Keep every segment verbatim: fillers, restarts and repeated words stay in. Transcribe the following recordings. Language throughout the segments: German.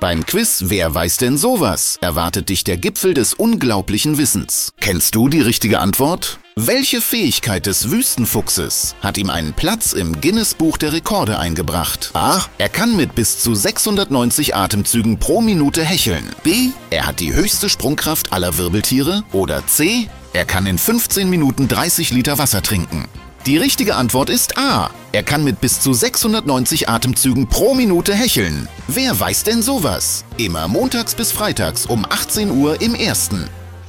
Beim Quiz Wer weiß denn sowas? Erwartet dich der Gipfel des unglaublichen Wissens. Kennst du die richtige Antwort? Welche Fähigkeit des Wüstenfuchses hat ihm einen Platz im Guinness-Buch der Rekorde eingebracht? A. Er kann mit bis zu sechshundertneunzig Atemzügen pro Minute hecheln. B. Er hat die höchste Sprungkraft aller Wirbeltiere. Oder C. Er kann in fünfzehn Minuten dreißig Liter Wasser trinken. Die richtige Antwort ist A. Er kann mit bis zu sechshundertneunzig Atemzügen pro Minute hecheln. Wer weiß denn sowas? Immer montags bis freitags um achtzehn Uhr im Ersten.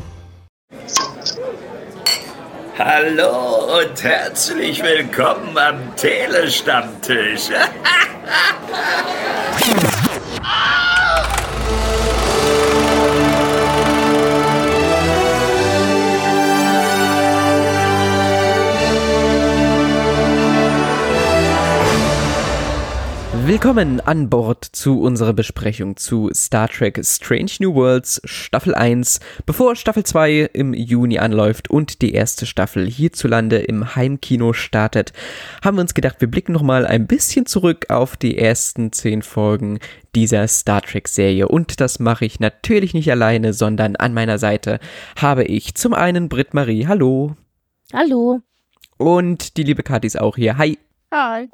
Hallo und herzlich willkommen am Telestammtisch. Willkommen an Bord zu unserer Besprechung zu Star Trek Strange New Worlds Staffel eins, bevor Staffel zwei im Juni anläuft und die erste Staffel hierzulande im Heimkino startet, haben wir uns gedacht, wir blicken nochmal ein bisschen zurück auf die ersten zehn Folgen dieser Star Trek Serie, und das mache ich natürlich nicht alleine, sondern an meiner Seite habe ich zum einen Britt-Marie, hallo. Hallo. Und die liebe Kathi ist auch hier, hi. Hi.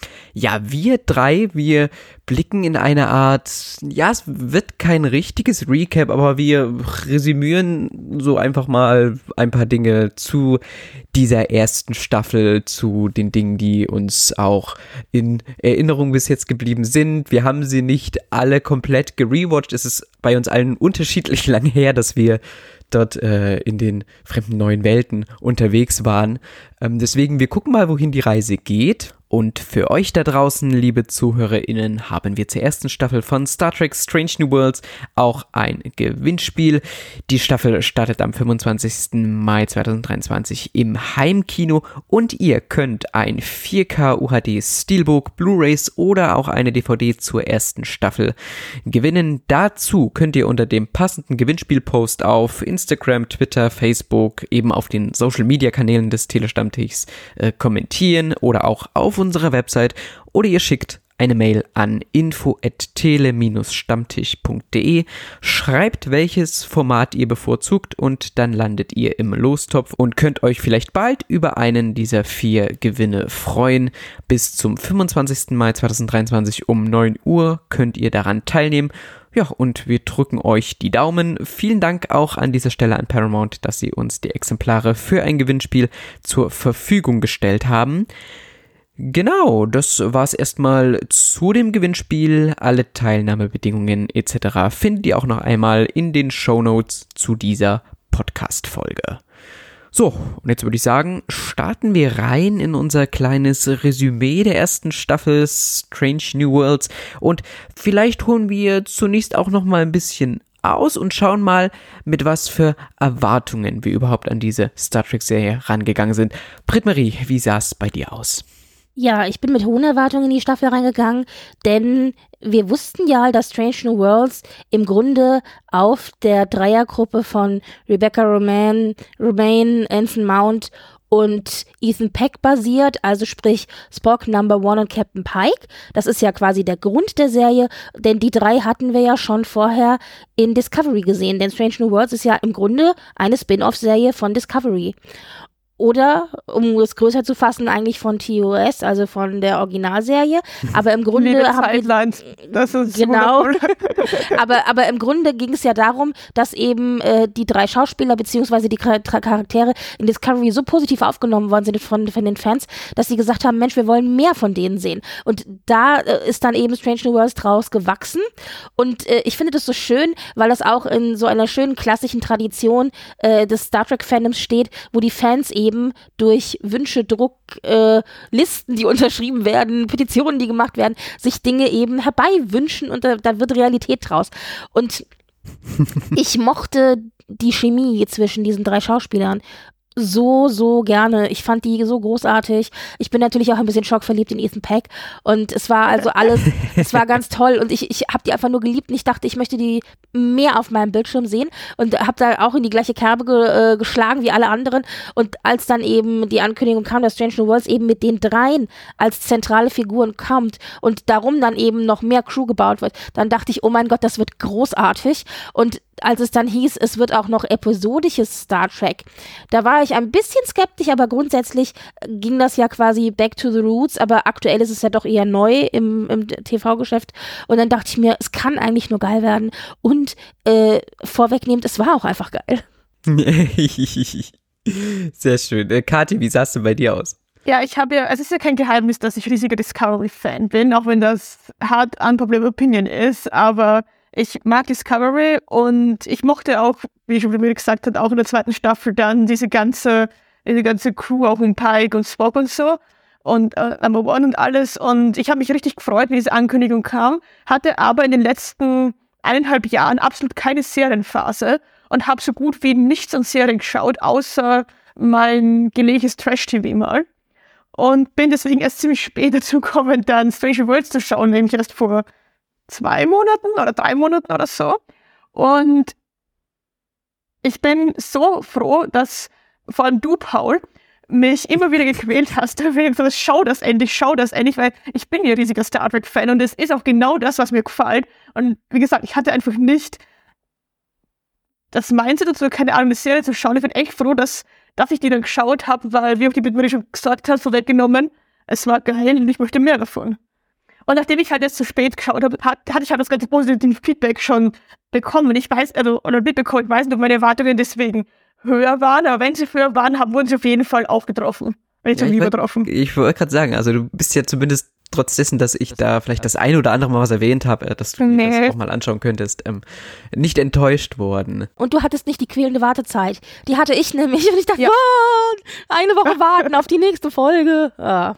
Ja, wir drei, wir blicken in eine Art, ja, es wird kein richtiges Recap, aber wir resümieren so einfach mal ein paar Dinge zu dieser ersten Staffel, zu den Dingen, die uns auch in Erinnerung bis jetzt geblieben sind. Wir haben sie nicht alle komplett gerewatcht, es ist bei uns allen unterschiedlich lang her, dass wir dort äh, in den fremden neuen Welten unterwegs waren. Ähm, deswegen, wir gucken mal, wohin die Reise geht. Und für euch da draußen, liebe ZuhörerInnen, haben wir zur ersten Staffel von Star Trek Strange New Worlds auch ein Gewinnspiel. Die Staffel startet am fünfundzwanzigsten Mai zweitausenddreiundzwanzig im Heimkino und ihr könnt ein vier K U H D Steelbook, Blu-rays oder auch eine D V D zur ersten Staffel gewinnen. Dazu könnt ihr unter dem passenden Gewinnspielpost auf Instagram, Twitter, Facebook, eben auf den Social-Media-Kanälen des Telestammtischs äh, kommentieren oder auch auf unserer Website, oder ihr schickt eine Mail an info at tele stammtisch punkt de, schreibt, welches Format ihr bevorzugt, und dann landet ihr im Lostopf und könnt euch vielleicht bald über einen dieser vier Gewinne freuen. Bis zum fünfundzwanzigsten Mai zweitausenddreiundzwanzig um neun Uhr könnt ihr daran teilnehmen. Ja, und wir drücken euch die Daumen. Vielen Dank auch an dieser Stelle an Paramount, dass sie uns die Exemplare für ein Gewinnspiel zur Verfügung gestellt haben. Genau, das war's erstmal zu dem Gewinnspiel. Alle Teilnahmebedingungen et cetera findet ihr auch noch einmal in den Shownotes zu dieser Podcast-Folge. So, und jetzt würde ich sagen, starten wir rein in unser kleines Resümee der ersten Staffel Strange New Worlds, und vielleicht holen wir zunächst auch noch mal ein bisschen aus und schauen mal, mit was für Erwartungen wir überhaupt an diese Star Trek-Serie rangegangen sind. Britt-Marie, wie sah es bei dir aus? Ja, ich bin mit hohen Erwartungen in die Staffel reingegangen, denn wir wussten ja, dass Strange New Worlds im Grunde auf der Dreiergruppe von Rebecca Romaine, Romaine, Anson Mount und Ethan Peck basiert, also sprich Spock, Number One und Captain Pike. Das ist ja quasi der Grund der Serie, denn die drei hatten wir ja schon vorher in Discovery gesehen, denn Strange New Worlds ist ja im Grunde eine Spin-off-Serie von Discovery. Oder, um es größer zu fassen, eigentlich von T O S, also von der Originalserie. Aber im Grunde Liebe haben Zeitlines. Das ist genau. aber, aber im Grunde ging es ja darum, dass eben äh, die drei Schauspieler beziehungsweise die Charaktere in Discovery so positiv aufgenommen worden sind von, von den Fans, dass sie gesagt haben, Mensch, wir wollen mehr von denen sehen. Und da äh, ist dann eben Strange New Worlds draus gewachsen. Und äh, ich finde das so schön, weil das auch in so einer schönen klassischen Tradition äh, des Star Trek-Fandoms steht, wo die Fans eben durch Wünsche, Druck, äh, Listen, die unterschrieben werden, Petitionen, die gemacht werden, sich Dinge eben herbeiwünschen, und da, da wird Realität draus. Und ich mochte die Chemie zwischen diesen drei Schauspielern so, so gerne. Ich fand die so großartig. Ich bin natürlich auch ein bisschen schockverliebt in Ethan Peck und es war also alles, es war ganz toll und ich, ich habe die einfach nur geliebt und ich dachte, ich möchte die mehr auf meinem Bildschirm sehen und habe da auch in die gleiche Kerbe ge, äh, geschlagen wie alle anderen und als dann eben die Ankündigung kam, dass Strange New Worlds eben mit den dreien als zentrale Figuren kommt und darum dann eben noch mehr Crew gebaut wird, dann dachte ich, oh mein Gott, das wird großartig und als es dann hieß, es wird auch noch episodisches Star Trek, da war ich ein bisschen skeptisch, aber grundsätzlich ging das ja quasi back to the roots, aber aktuell ist es ja doch eher neu im, im T V-Geschäft und dann dachte ich mir, es kann eigentlich nur geil werden und äh, vorwegnehmend, es war auch einfach geil. Sehr schön. Äh, Kathi, wie sah es denn bei dir aus? Ja, ich habe ja, es ist ja kein Geheimnis, dass ich riesiger Discovery-Fan bin, auch wenn das hart unpopular opinion ist, aber ich mag Discovery und ich mochte auch, wie schon mir gesagt hat, auch in der zweiten Staffel dann diese ganze, diese ganze Crew auch um Pike und Spock und so und äh, Number One und alles und ich habe mich richtig gefreut, wie diese Ankündigung kam, hatte aber in den letzten eineinhalb Jahren absolut keine Serienphase und habe so gut wie nichts an Serien geschaut, außer mein gelegentliches Trash-T V mal und bin deswegen erst ziemlich spät dazu gekommen, dann Strange Worlds zu schauen, nämlich erst vor zwei Monaten oder drei Monaten oder so. Und ich bin so froh, dass vor allem du, Paul, mich immer wieder gequält hast, so, schau das endlich, schau das endlich, weil ich bin ja riesiger Star Trek-Fan und es ist auch genau das, was mir gefällt. Und wie gesagt, ich hatte einfach nicht das Mindset dazu, keine Ahnung, eine Serie zu schauen. Ich bin echt froh, dass, dass ich die dann geschaut habe, weil, wie auch die Bitmarie schon gesagt hat, vorweggenommen, es war geil und ich möchte mehr davon. Und nachdem ich halt jetzt zu spät geschaut habe, hat, hatte ich halt das ganze positive Feedback schon bekommen. Ich weiß, also, oder mitbekommen, ich weiß nicht, ob meine Erwartungen deswegen höher waren, aber wenn sie höher waren, haben, wurden sie auf jeden Fall auch getroffen. Wenn ich ja, schon ich übertroffen. Ich wollte gerade sagen, also du bist ja zumindest trotz dessen, dass ich da vielleicht das ein oder andere Mal was erwähnt habe, dass du nee. dir das auch mal anschauen könntest, ähm, nicht enttäuscht worden. Und du hattest nicht die quälende Wartezeit. Die hatte ich nämlich und ich dachte, ja. oh, eine Woche warten auf die nächste Folge. Ah.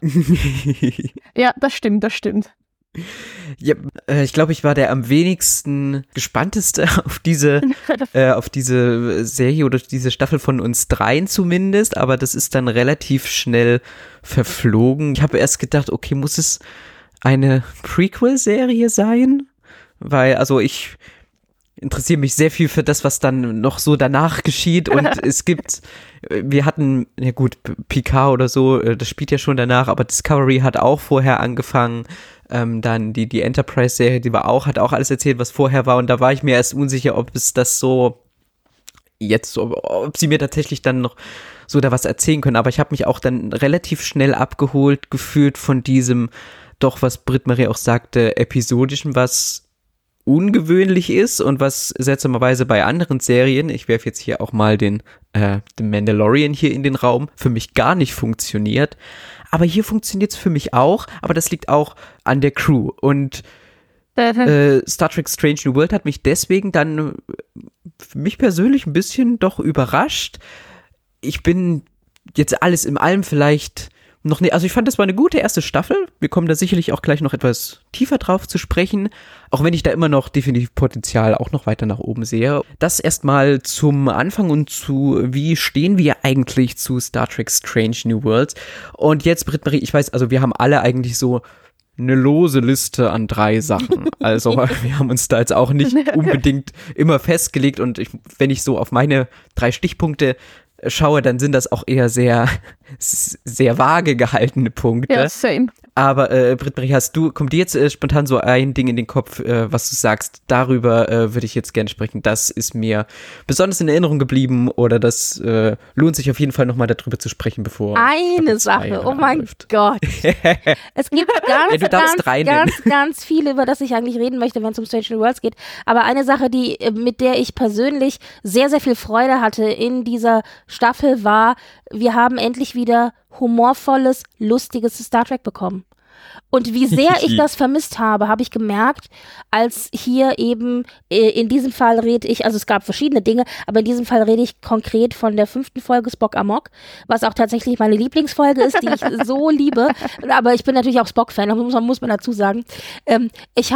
Ja, das stimmt, das stimmt. Ja, äh, ich glaube, ich war der am wenigsten gespannteste auf diese, äh, auf diese Serie oder diese Staffel von uns dreien zumindest, aber das ist dann relativ schnell verflogen. Ich habe erst gedacht, okay, muss es eine Prequel-Serie sein? Weil, also ich interessiere mich sehr viel für das, was dann noch so danach geschieht und es gibt, wir hatten, ja gut, Picard oder so, das spielt ja schon danach, aber Discovery hat auch vorher angefangen, ähm, dann die, die Enterprise-Serie, die war auch, hat auch alles erzählt, was vorher war und da war ich mir erst unsicher, ob es das so jetzt, so, ob sie mir tatsächlich dann noch so da was erzählen können, aber ich habe mich auch dann relativ schnell abgeholt gefühlt von diesem, doch was Britt-Marie auch sagte, episodischen, was ungewöhnlich ist und was seltsamerweise bei anderen Serien, ich werfe jetzt hier auch mal den, äh, den Mandalorian hier in den Raum, für mich gar nicht funktioniert. Aber hier funktioniert es für mich auch, aber das liegt auch an der Crew. Und äh, Star Trek Strange New World hat mich deswegen dann für mich persönlich ein bisschen doch überrascht. Ich bin jetzt alles in allem vielleicht noch nicht, also ich fand, das war eine gute erste Staffel. Wir kommen da sicherlich auch gleich noch etwas tiefer drauf zu sprechen, auch wenn ich da immer noch definitiv Potenzial auch noch weiter nach oben sehe. Das erstmal zum Anfang und zu, wie stehen wir eigentlich zu Star Trek Strange New Worlds? Und jetzt, Britt-Marie, ich weiß, also wir haben alle eigentlich so eine lose Liste an drei Sachen. Also wir haben uns da jetzt auch nicht unbedingt immer festgelegt und ich, wenn ich so auf meine drei Stichpunkte schaue, dann sind das auch eher sehr, sehr vage gehaltene Punkte. Ja, same. Aber äh, Britt-Marie, hast du, kommt dir jetzt äh, spontan so ein Ding in den Kopf, äh, was du sagst, darüber äh, würde ich jetzt gerne sprechen, das ist mir besonders in Erinnerung geblieben oder das äh, lohnt sich auf jeden Fall nochmal darüber zu sprechen, bevor Eine Sache, oh mein läuft. Gott. Es gibt ganz, Ja, du darfst ganz, drei ganz, nennen. ganz viele, über das ich eigentlich reden möchte, wenn es um Strange New Worlds geht. Aber eine Sache, die, mit der ich persönlich sehr, sehr viel Freude hatte in dieser Staffel war, wir haben endlich wieder humorvolles, lustiges Star Trek bekommen. Und wie sehr ich das vermisst habe, habe ich gemerkt, als hier eben, äh, in diesem Fall rede ich, also es gab verschiedene Dinge, aber in diesem Fall rede ich konkret von der fünften Folge Spock Amok, was auch tatsächlich meine Lieblingsfolge ist, die ich so liebe. Aber ich bin natürlich auch Spock-Fan, muss man, muss man dazu sagen. Ähm, ich habe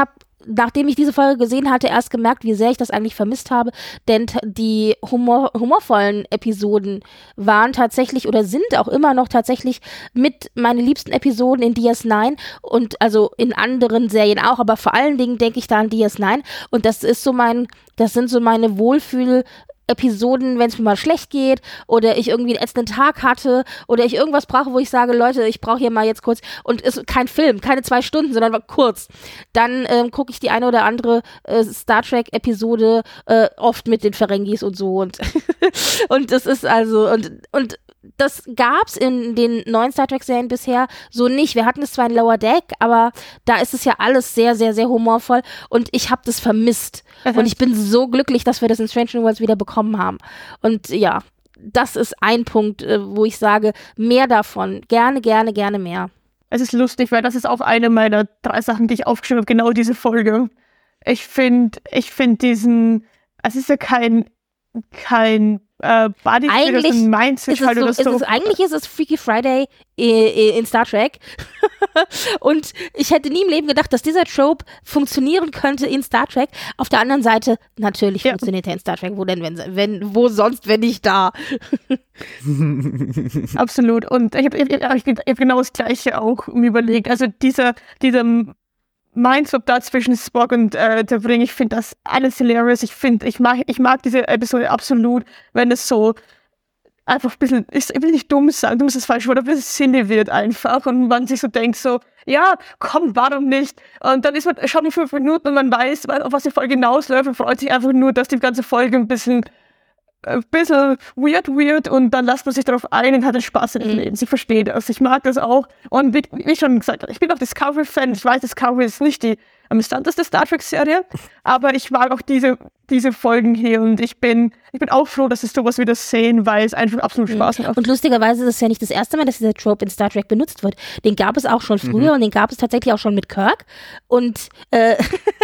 nachdem ich diese Folge gesehen hatte, erst gemerkt, wie sehr ich das eigentlich vermisst habe, denn t- die humor- humorvollen Episoden waren tatsächlich oder sind auch immer noch tatsächlich mit meine liebsten Episoden in D S neun und also in anderen Serien auch, aber vor allen Dingen denke ich da an D S neun und das ist so mein, das sind so meine Wohlfühl- Episoden, wenn es mir mal schlecht geht oder ich irgendwie einen ätzenden Tag hatte oder ich irgendwas brauche, wo ich sage, Leute, ich brauche hier mal jetzt kurz und es ist kein Film, keine zwei Stunden, sondern kurz. Dann ähm, gucke ich die eine oder andere äh, Star Trek Episode äh, oft mit den Ferengis und so und und das ist also und und das gab's in den neuen Star Trek-Serien bisher so nicht. Wir hatten es zwar in Lower Deck, aber da ist es ja alles sehr, sehr, sehr humorvoll und ich habe das vermisst. Mhm. Und ich bin so glücklich, dass wir das in Strange New Worlds wieder bekommen haben. Und ja, das ist ein Punkt, wo ich sage, mehr davon. Gerne, gerne, gerne mehr. Es ist lustig, weil das ist auch eine meiner drei Sachen, die ich aufgeschrieben habe, genau diese Folge. Ich finde, ich finde diesen, es ist ja kein, kein Äh, Body eigentlich ein Mindset ist es so, ist so. es, eigentlich ist es Freaky Friday in, in Star Trek und ich hätte nie im Leben gedacht, dass dieser Trope funktionieren könnte in Star Trek. Auf der anderen Seite, natürlich ja. funktioniert er in Star Trek, wo denn, wenn, wenn wo sonst, wenn nicht da. Absolut und ich habe ich hab, ich hab genau das Gleiche auch mir überlegt, also dieser, dieser Mindswap da zwischen Spock und äh, der Ring, ich finde das alles hilarious. Ich finde, ich mag, ich mag diese Episode absolut, wenn es so einfach ein bisschen, ich will nicht dumm sagen, dumm ist das falsche Wort, aber ein bisschen Sinne wird einfach und man sich so denkt so, ja, komm, warum nicht? Und dann ist man schon in fünf Minuten und man weiß, auf was die Folge hinausläuft und freut sich einfach nur, dass die ganze Folge ein bisschen ein bisschen weird, weird und dann lässt man sich darauf ein und hat den Spaß in den Leben. Ich verstehe das, ich mag das auch und wie, wie ich schon gesagt habe, ich bin auch Discovery-Fan, ich weiß, Discovery ist nicht die amüsanteste Star Trek-Serie, aber ich mag auch diese, diese Folgen hier und ich bin, ich bin auch froh, dass wir sowas wieder sehen, weil es einfach absolut Spaß macht. Und lustigerweise ist es ja nicht das erste Mal, dass dieser Trope in Star Trek benutzt wird. Den gab es auch schon früher mhm. und den gab es tatsächlich auch schon mit Kirk und äh,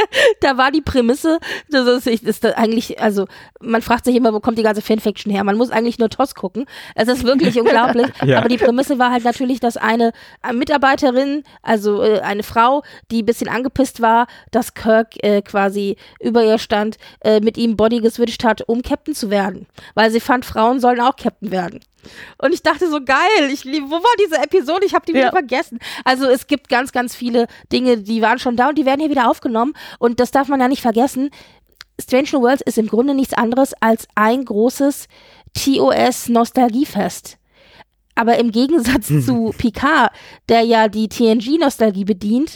da war die Prämisse, das ist, das ist eigentlich, also man fragt sich immer, wo kommt die ganze Fanfiction her? Man muss eigentlich nur T O S gucken. Es ist wirklich unglaublich, ja. aber die Prämisse war halt natürlich, dass eine Mitarbeiterin, also äh, eine Frau, die ein bisschen angepisst war, dass Kirk äh, quasi über ihr stand, äh, mit ihm Body geswitcht hat, um Captain zu werden. Weil sie fand, Frauen sollen auch Captain werden. Und ich dachte so, geil, ich lieb, wo war diese Episode? Ich habe die wieder ja. vergessen. Also es gibt ganz, ganz viele Dinge, die waren schon da und die werden hier wieder aufgenommen. Und das darf man ja nicht vergessen. Strange New Worlds ist im Grunde nichts anderes als ein großes T O S-Nostalgiefest. Aber im Gegensatz zu Picard, der ja die T N G-Nostalgie bedient,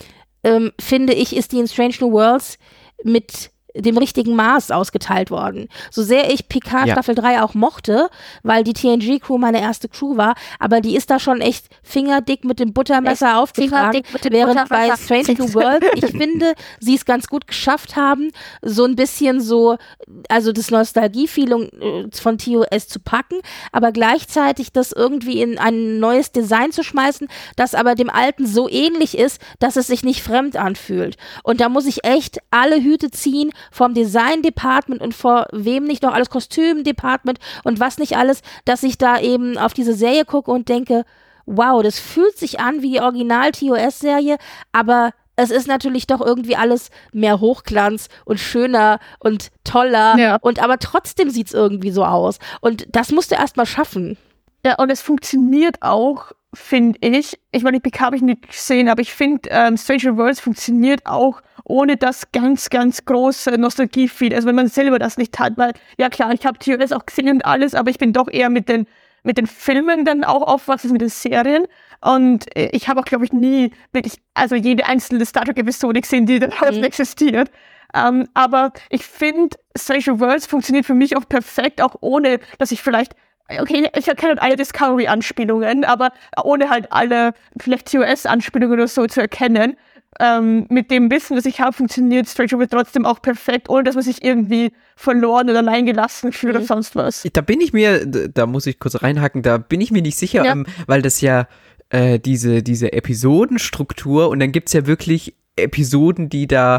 Ähm, finde ich, ist die in Strange New Worlds mit dem richtigen Maß ausgeteilt worden. So sehr ich Picard ja. Staffel drei auch mochte, weil die T N G-Crew meine erste Crew war, aber die ist da schon echt fingerdick mit dem Buttermesser echt aufgetragen, mit dem während Buttermesser. Bei Strange New Worlds, ich finde, sie es ganz gut geschafft haben, so ein bisschen so, also das Nostalgie-Feeling von T O S zu packen, aber gleichzeitig das irgendwie in ein neues Design zu schmeißen, das aber dem alten so ähnlich ist, dass es sich nicht fremd anfühlt. Und da muss ich echt alle Hüte ziehen, vom Design-Department und vor wem nicht noch alles, Kostüm-Department und was nicht alles, dass ich da eben auf diese Serie gucke und denke, wow, das fühlt sich an wie die Original-T O S-Serie, aber es ist natürlich doch irgendwie alles mehr Hochglanz und schöner und toller ja. und aber trotzdem sieht es irgendwie so aus und das musst du erst mal schaffen. Ja, und es funktioniert auch, finde ich, ich meine, die P K habe ich nicht gesehen, aber ich finde, ähm, Strange New Worlds funktioniert auch ohne das ganz, ganz große Nostalgie-Feed. Also wenn man selber das nicht hat, weil, ja klar, ich habe T O S auch gesehen und alles, aber ich bin doch eher mit den, mit den Filmen dann auch aufwachsen, mit den Serien. Und äh, ich habe auch, glaube ich, nie wirklich, also jede einzelne Star Trek-Episode gesehen, die da mhm. existiert. Ähm, aber ich finde, Strange New Worlds funktioniert für mich auch perfekt, auch ohne, dass ich vielleicht okay, ich erkenne alle Discovery-Anspielungen, aber ohne halt alle vielleicht T O S-Anspielungen oder so zu erkennen. Ähm, mit dem Wissen, das ich habe, funktioniert Strange New Worlds trotzdem auch perfekt, ohne dass man sich irgendwie verloren oder allein gelassen fühlt mhm. oder sonst was. Da bin ich mir, da muss ich kurz reinhaken, da bin ich mir nicht sicher, ja. ähm, weil das ja äh, diese, diese Episodenstruktur und dann gibt's ja wirklich Episoden, die da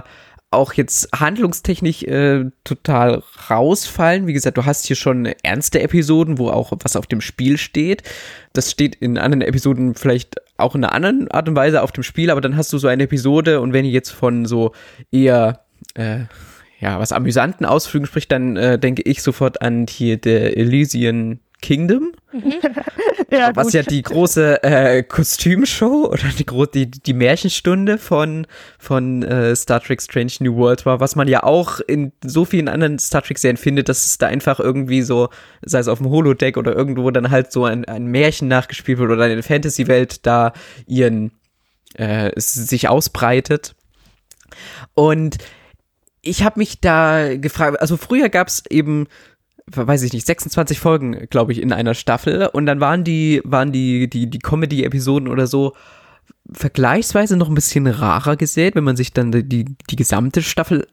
auch jetzt handlungstechnisch äh, total rausfallen. Wie gesagt, du hast hier schon ernste Episoden, wo auch was auf dem Spiel steht. Das steht in anderen Episoden vielleicht auch in einer anderen Art und Weise auf dem Spiel, aber dann hast du so eine Episode und wenn ihr jetzt von so eher äh, ja, was amüsanten Ausflügen spricht, dann äh, denke ich sofort an hier The Elysian Kingdom, mhm. ja, was gut. ja die große äh, Kostümshow oder die, gro- die, die Märchenstunde von, von äh, Star Trek Strange New Worlds war, was man ja auch in so vielen anderen Star Trek-Serien findet, dass es da einfach irgendwie so, sei es auf dem Holodeck oder irgendwo dann halt so ein, ein Märchen nachgespielt wird oder eine Fantasy-Welt da ihren äh, sich ausbreitet. Und ich habe mich da gefragt, also früher gab es eben weiß ich nicht, sechsundzwanzig Folgen, glaube ich, in einer Staffel und dann waren die, waren die, die, die Comedy-Episoden oder so vergleichsweise noch ein bisschen rarer gesät, wenn man sich dann die, die gesamte Staffel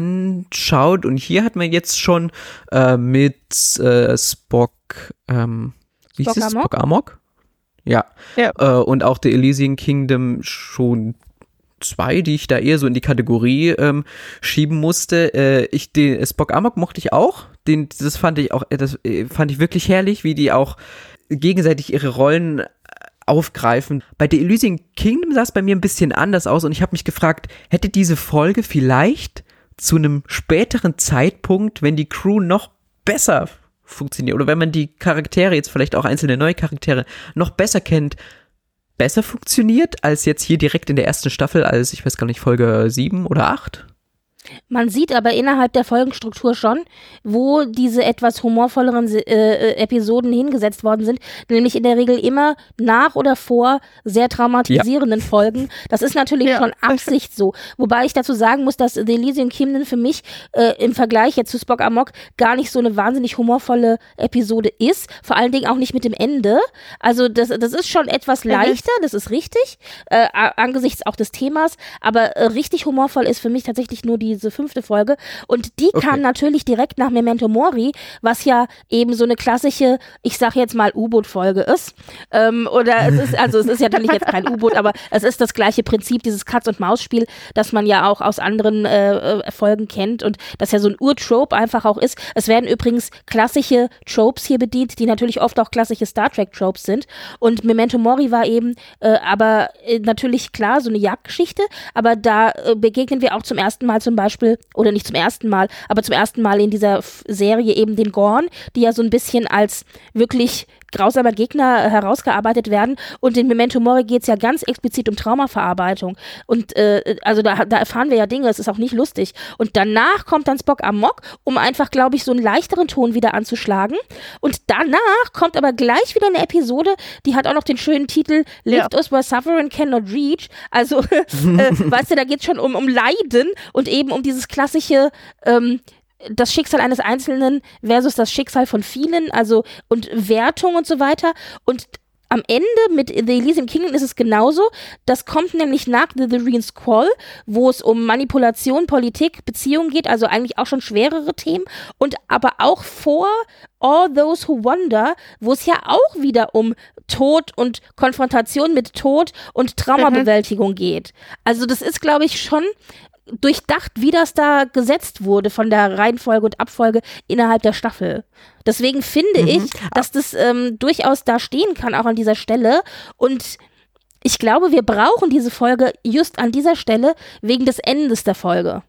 anschaut und hier hat man jetzt schon äh, mit äh, Spock, ähm, wie hieß es? Spock Amok? Ja, ja. Äh, und auch The Elysian Kingdom schon zwei, die ich da eher so in die Kategorie ähm, schieben musste. Äh, ich den Spock Amok mochte ich auch. Den, das fand ich auch, das fand ich wirklich herrlich, wie die auch gegenseitig ihre Rollen aufgreifen. Bei The Elysian Kingdom sah es bei mir ein bisschen anders aus und ich habe mich gefragt, hätte diese Folge vielleicht zu einem späteren Zeitpunkt, wenn die Crew noch besser funktioniert oder wenn man die Charaktere, jetzt vielleicht auch einzelne neue Charaktere, noch besser kennt, besser funktioniert als jetzt hier direkt in der ersten Staffel, als, ich weiß gar nicht, Folge sieben oder acht? Man sieht aber innerhalb der Folgenstruktur schon, wo diese etwas humorvolleren äh, Episoden hingesetzt worden sind, nämlich in der Regel immer nach oder vor sehr traumatisierenden ja. Folgen. Das ist natürlich ja. schon Absicht so. Wobei ich dazu sagen muss, dass The Elysian Kingdom für mich äh, im Vergleich jetzt zu Spock Amok gar nicht so eine wahnsinnig humorvolle Episode ist. Vor allen Dingen auch nicht mit dem Ende. Also das, das ist schon etwas leichter, das ist richtig, äh, angesichts auch des Themas. Aber äh, richtig humorvoll ist für mich tatsächlich nur die diese fünfte Folge und die okay. kam natürlich direkt nach Memento Mori, was ja eben so eine klassische, ich sag jetzt mal U-Boot-Folge ist, ähm, oder es ist, also es ist ja natürlich jetzt kein U-Boot, aber es ist das gleiche Prinzip, dieses Katz-und-Maus-Spiel, das man ja auch aus anderen äh, Folgen kennt und das ja so ein Ur-Trope einfach auch ist. Es werden übrigens klassische Tropes hier bedient, die natürlich oft auch klassische Star Trek-Tropes sind und Memento Mori war eben äh, aber äh, natürlich klar so eine Jagdgeschichte, aber da äh, begegnen wir auch zum ersten Mal zum Beispiel Beispiel, oder nicht zum ersten Mal, aber zum ersten Mal in dieser F- Serie eben den Gorn, die ja so ein bisschen als wirklich grausamer Gegner herausgearbeitet werden und in Memento Mori geht es ja ganz explizit um Traumaverarbeitung und äh, also da, da erfahren wir ja Dinge, es ist auch nicht lustig und danach kommt dann Spock Amok, um einfach, glaube ich, so einen leichteren Ton wieder anzuschlagen und danach kommt aber gleich wieder eine Episode, die hat auch noch den schönen Titel Lift ja. Us Where Suffering Cannot Reach, also äh, weißt du, da geht es schon um, um Leiden und eben um dieses klassische ähm, das Schicksal eines Einzelnen versus das Schicksal von vielen, also und Wertung und so weiter. Und am Ende mit The Elysian Kingdom ist es genauso. Das kommt nämlich nach The Therian Squall, wo es um Manipulation, Politik, Beziehungen geht, also eigentlich auch schon schwerere Themen. Und aber auch vor All Those Who Wonder, wo es ja auch wieder um Tod und Konfrontation mit Tod und Traumabewältigung mhm. geht. Also das ist, glaube ich, schon durchdacht, wie das da gesetzt wurde von der Reihenfolge und Abfolge innerhalb der Staffel. Deswegen finde mhm. ich, dass das ähm, durchaus da stehen kann, auch an dieser Stelle. Und ich glaube, wir brauchen diese Folge just an dieser Stelle wegen des Endes der Folge.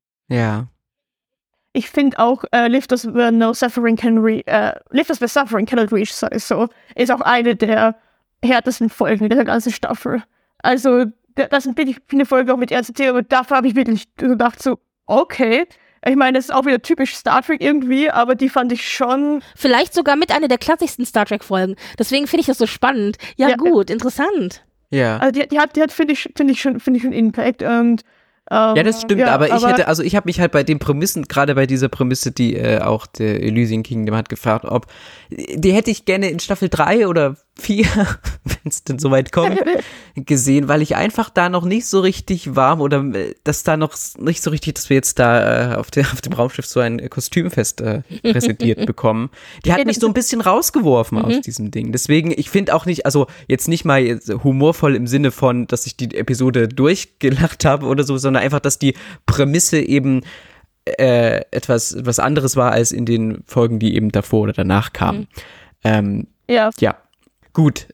Ja. Ich finde auch, uh, Lift Us Where No Suffering Can Reach, uh, Lift Us Where Suffering Cannot Reach, so, ist auch eine der härtesten Folgen der ganzen Staffel. Also das sind wirklich viele Folgen auch mit R C T, aber dafür habe ich wirklich gedacht so, okay. Ich meine, das ist auch wieder typisch Star Trek irgendwie, aber die fand ich schon... Vielleicht sogar mit einer der klassischsten Star Trek-Folgen. Deswegen finde ich das so spannend. Ja, ja gut, interessant. Ja. Also die, die hat, die hat finde ich, finde ich schon, finde ich schon Impact und Ähm, ja, das stimmt, ja, aber ich aber hätte, also ich habe mich halt bei den Prämissen, gerade bei dieser Prämisse, die äh, auch der Elysian Kingdom hat gefragt, ob, die hätte ich gerne in Staffel drei oder vier, wenn es denn soweit kommt, gesehen, weil ich einfach da noch nicht so richtig warm oder dass da noch nicht so richtig, dass wir jetzt da äh, auf, der, auf dem Raumschiff so ein Kostümfest äh, präsentiert bekommen. Die hat mich so ein bisschen rausgeworfen mhm. aus diesem Ding. Deswegen, ich finde auch nicht, also jetzt nicht mal jetzt humorvoll im Sinne von, dass ich die Episode durchgelacht habe oder so, sondern einfach, dass die Prämisse eben äh, etwas, etwas anderes war als in den Folgen, die eben davor oder danach kamen. Mhm. Ähm, ja. Ja. Gut,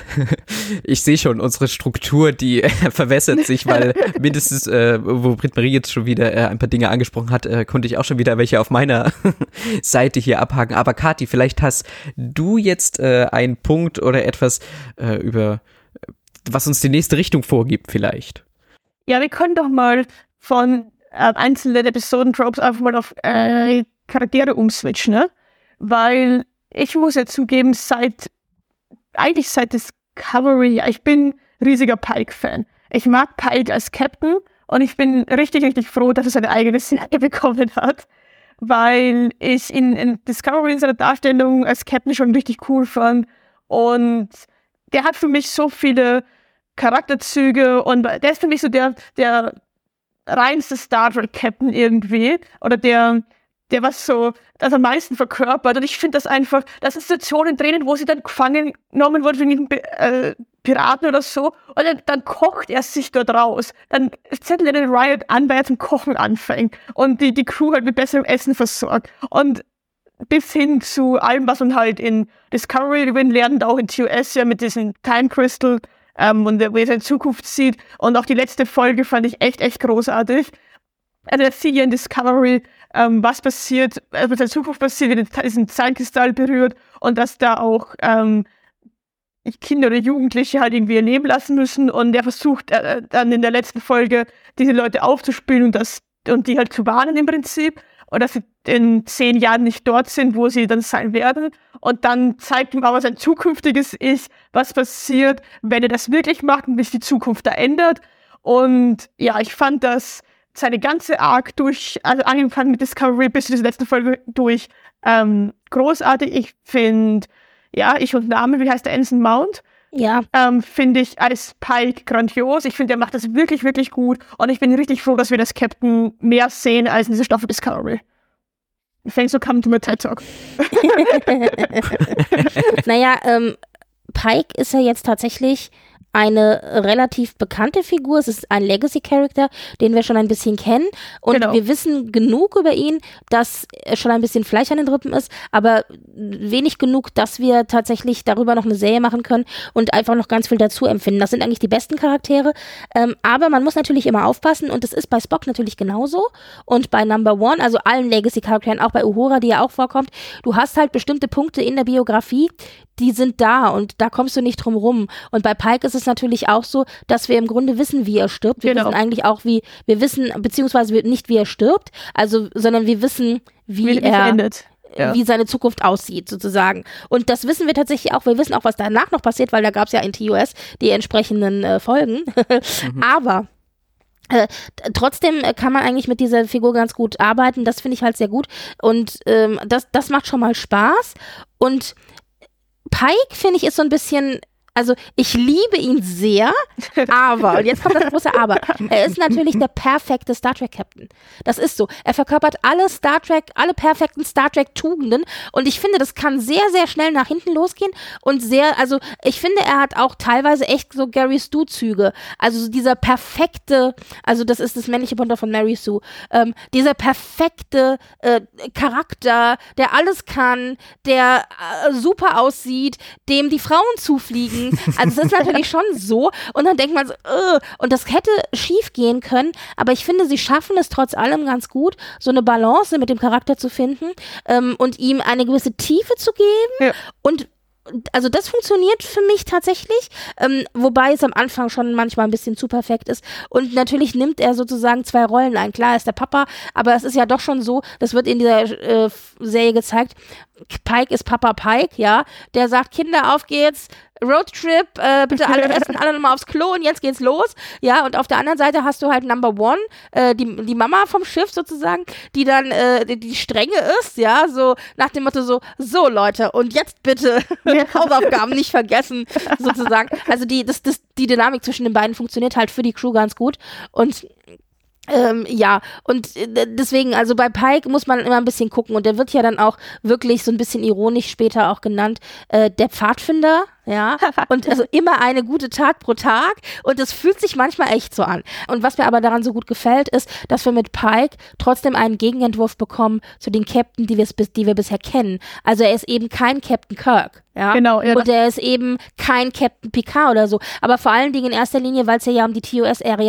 ich sehe schon, unsere Struktur, die äh, verwässert sich, weil mindestens, äh, wo Britt-Marie jetzt schon wieder äh, ein paar Dinge angesprochen hat, äh, konnte ich auch schon wieder welche auf meiner Seite hier abhaken. Aber Kathi, vielleicht hast du jetzt äh, einen Punkt oder etwas äh, über, was uns die nächste Richtung vorgibt vielleicht. Ja, wir können doch mal von äh, einzelnen Episoden-Tropes einfach mal auf äh, Charaktere umswitchen, ne? Weil ich muss ja zugeben, seit eigentlich seit Discovery, ja, ich bin riesiger Pike-Fan. Ich mag Pike als Captain und ich bin richtig, richtig froh, dass er seine eigene Serie bekommen hat, weil ich ihn in Discovery in seiner Darstellung als Captain schon richtig cool fand und der hat für mich so viele Charakterzüge und der ist für mich so der, der reinste Star Trek Captain irgendwie oder der der was so, das am meisten verkörpert. Und ich finde das einfach, das sind Situationen drinnen, wo sie dann gefangen genommen wurde wegen äh, Piraten oder so. Und dann, dann kocht er sich dort raus. Dann zettelt er den Riot an, weil er zum Kochen anfängt. Und die, die Crew halt mit besserem Essen versorgt. Und bis hin zu allem, was man halt in Discovery lernt, auch in T O S ja mit diesem Time Crystal ähm, und wie er seine Zukunft sieht. Und auch die letzte Folge fand ich echt, echt großartig. Also er sieht ja in Discovery, ähm, was passiert, was in der Zukunft passiert, wenn er diesen Zeitkristall berührt und dass da auch ähm, Kinder oder Jugendliche halt irgendwie ihr Leben lassen müssen und er versucht äh, dann in der letzten Folge diese Leute aufzuspüren und, das, und die halt zu warnen im Prinzip und dass sie in zehn Jahren nicht dort sind, wo sie dann sein werden und dann zeigt ihm aber sein zukünftiges Ich, was passiert, wenn er das wirklich macht und wie sich die Zukunft da ändert und ja, ich fand das seine ganze Arc durch, also angefangen mit Discovery bis zu dieser letzten Folge durch, ähm, großartig. Ich finde, ja, ich und Name, wie heißt der, Anson Mount? Ja. Ähm, finde ich als Pike grandios. Ich finde, er macht das wirklich, wirklich gut. Und ich bin richtig froh, dass wir das Captain mehr sehen als in dieser Staffel Discovery. Thanks for coming to my TED Talk. Naja, ähm, Pike ist ja jetzt tatsächlich eine relativ bekannte Figur. Es ist ein Legacy-Character, den wir schon ein bisschen kennen. Und genau. Wir wissen genug über ihn, dass er schon ein bisschen Fleisch an den Rippen ist, aber wenig genug, dass wir tatsächlich darüber noch eine Serie machen können und einfach noch ganz viel dazu empfinden. Das sind eigentlich die besten Charaktere. Ähm, aber man muss natürlich immer aufpassen und das ist bei Spock natürlich genauso. Und bei Number One, also allen Legacy-Charakteren, auch bei Uhura, die ja auch vorkommt, du hast halt bestimmte Punkte in der Biografie, die sind da und da kommst du nicht drum rum. Und bei Pike ist es natürlich auch so, dass wir im Grunde wissen, wie er stirbt. Wir genau. wissen eigentlich auch, wie, wir wissen, beziehungsweise nicht, wie er stirbt, also, sondern wir wissen, wie, wie er endet. Ja. Wie seine Zukunft aussieht, sozusagen. Und das wissen wir tatsächlich auch. Wir wissen auch, was danach noch passiert, weil da gab es ja in T O S die entsprechenden äh, Folgen. Mhm. Aber Äh, trotzdem kann man eigentlich mit dieser Figur ganz gut arbeiten. Das finde ich halt sehr gut. Und ähm, das, das macht schon mal Spaß. Und Pike, finde ich, ist so ein bisschen, also ich liebe ihn sehr, aber, und jetzt kommt das große Aber, er ist natürlich der perfekte Star Trek Captain. Das ist so. Er verkörpert alle Star Trek, alle perfekten Star Trek Tugenden und ich finde, das kann sehr, sehr schnell nach hinten losgehen und sehr, also ich finde, er hat auch teilweise echt so Gary Stu Züge. Also so dieser perfekte, also das ist das männliche Pendant von Mary Sue, ähm, dieser perfekte äh, Charakter, der alles kann, der äh, super aussieht, dem die Frauen zufliegen. Also das ist natürlich schon so und dann denkt man so, uh, und das hätte schief gehen können, aber ich finde, sie schaffen es trotz allem ganz gut, so eine Balance mit dem Charakter zu finden ähm, und ihm eine gewisse Tiefe zu geben ja. und also das funktioniert für mich tatsächlich, ähm, wobei es am Anfang schon manchmal ein bisschen zu perfekt ist und natürlich nimmt er sozusagen zwei Rollen ein. Klar ist der Papa, aber es ist ja doch schon so, das wird in dieser äh, Serie gezeigt, Pike ist Papa Pike, ja, der sagt, Kinder, auf geht's, Roadtrip, äh, bitte alle essen alle nochmal aufs Klo und jetzt geht's los. Ja, und auf der anderen Seite hast du halt Number One, äh, die, die Mama vom Schiff sozusagen, die dann äh, die, die strenge ist, ja, so nach dem Motto so, so Leute, und jetzt bitte Hausaufgaben nicht vergessen, sozusagen. Also die, das, das, die Dynamik zwischen den beiden funktioniert halt für die Crew ganz gut und Ähm, ja, und äh, deswegen, also bei Pike muss man immer ein bisschen gucken und der wird ja dann auch wirklich so ein bisschen ironisch später auch genannt, äh, der Pfadfinder, ja, und also immer eine gute Tat pro Tag und das fühlt sich manchmal echt so an. Und was mir aber daran so gut gefällt, ist, dass wir mit Pike trotzdem einen Gegenentwurf bekommen zu den Captain, die, die wir bisher kennen. Also er ist eben kein Captain Kirk. Ja, genau, ja, und er ist eben kein Captain Picard oder so. Aber vor allen Dingen in erster Linie, weil es ja um die T O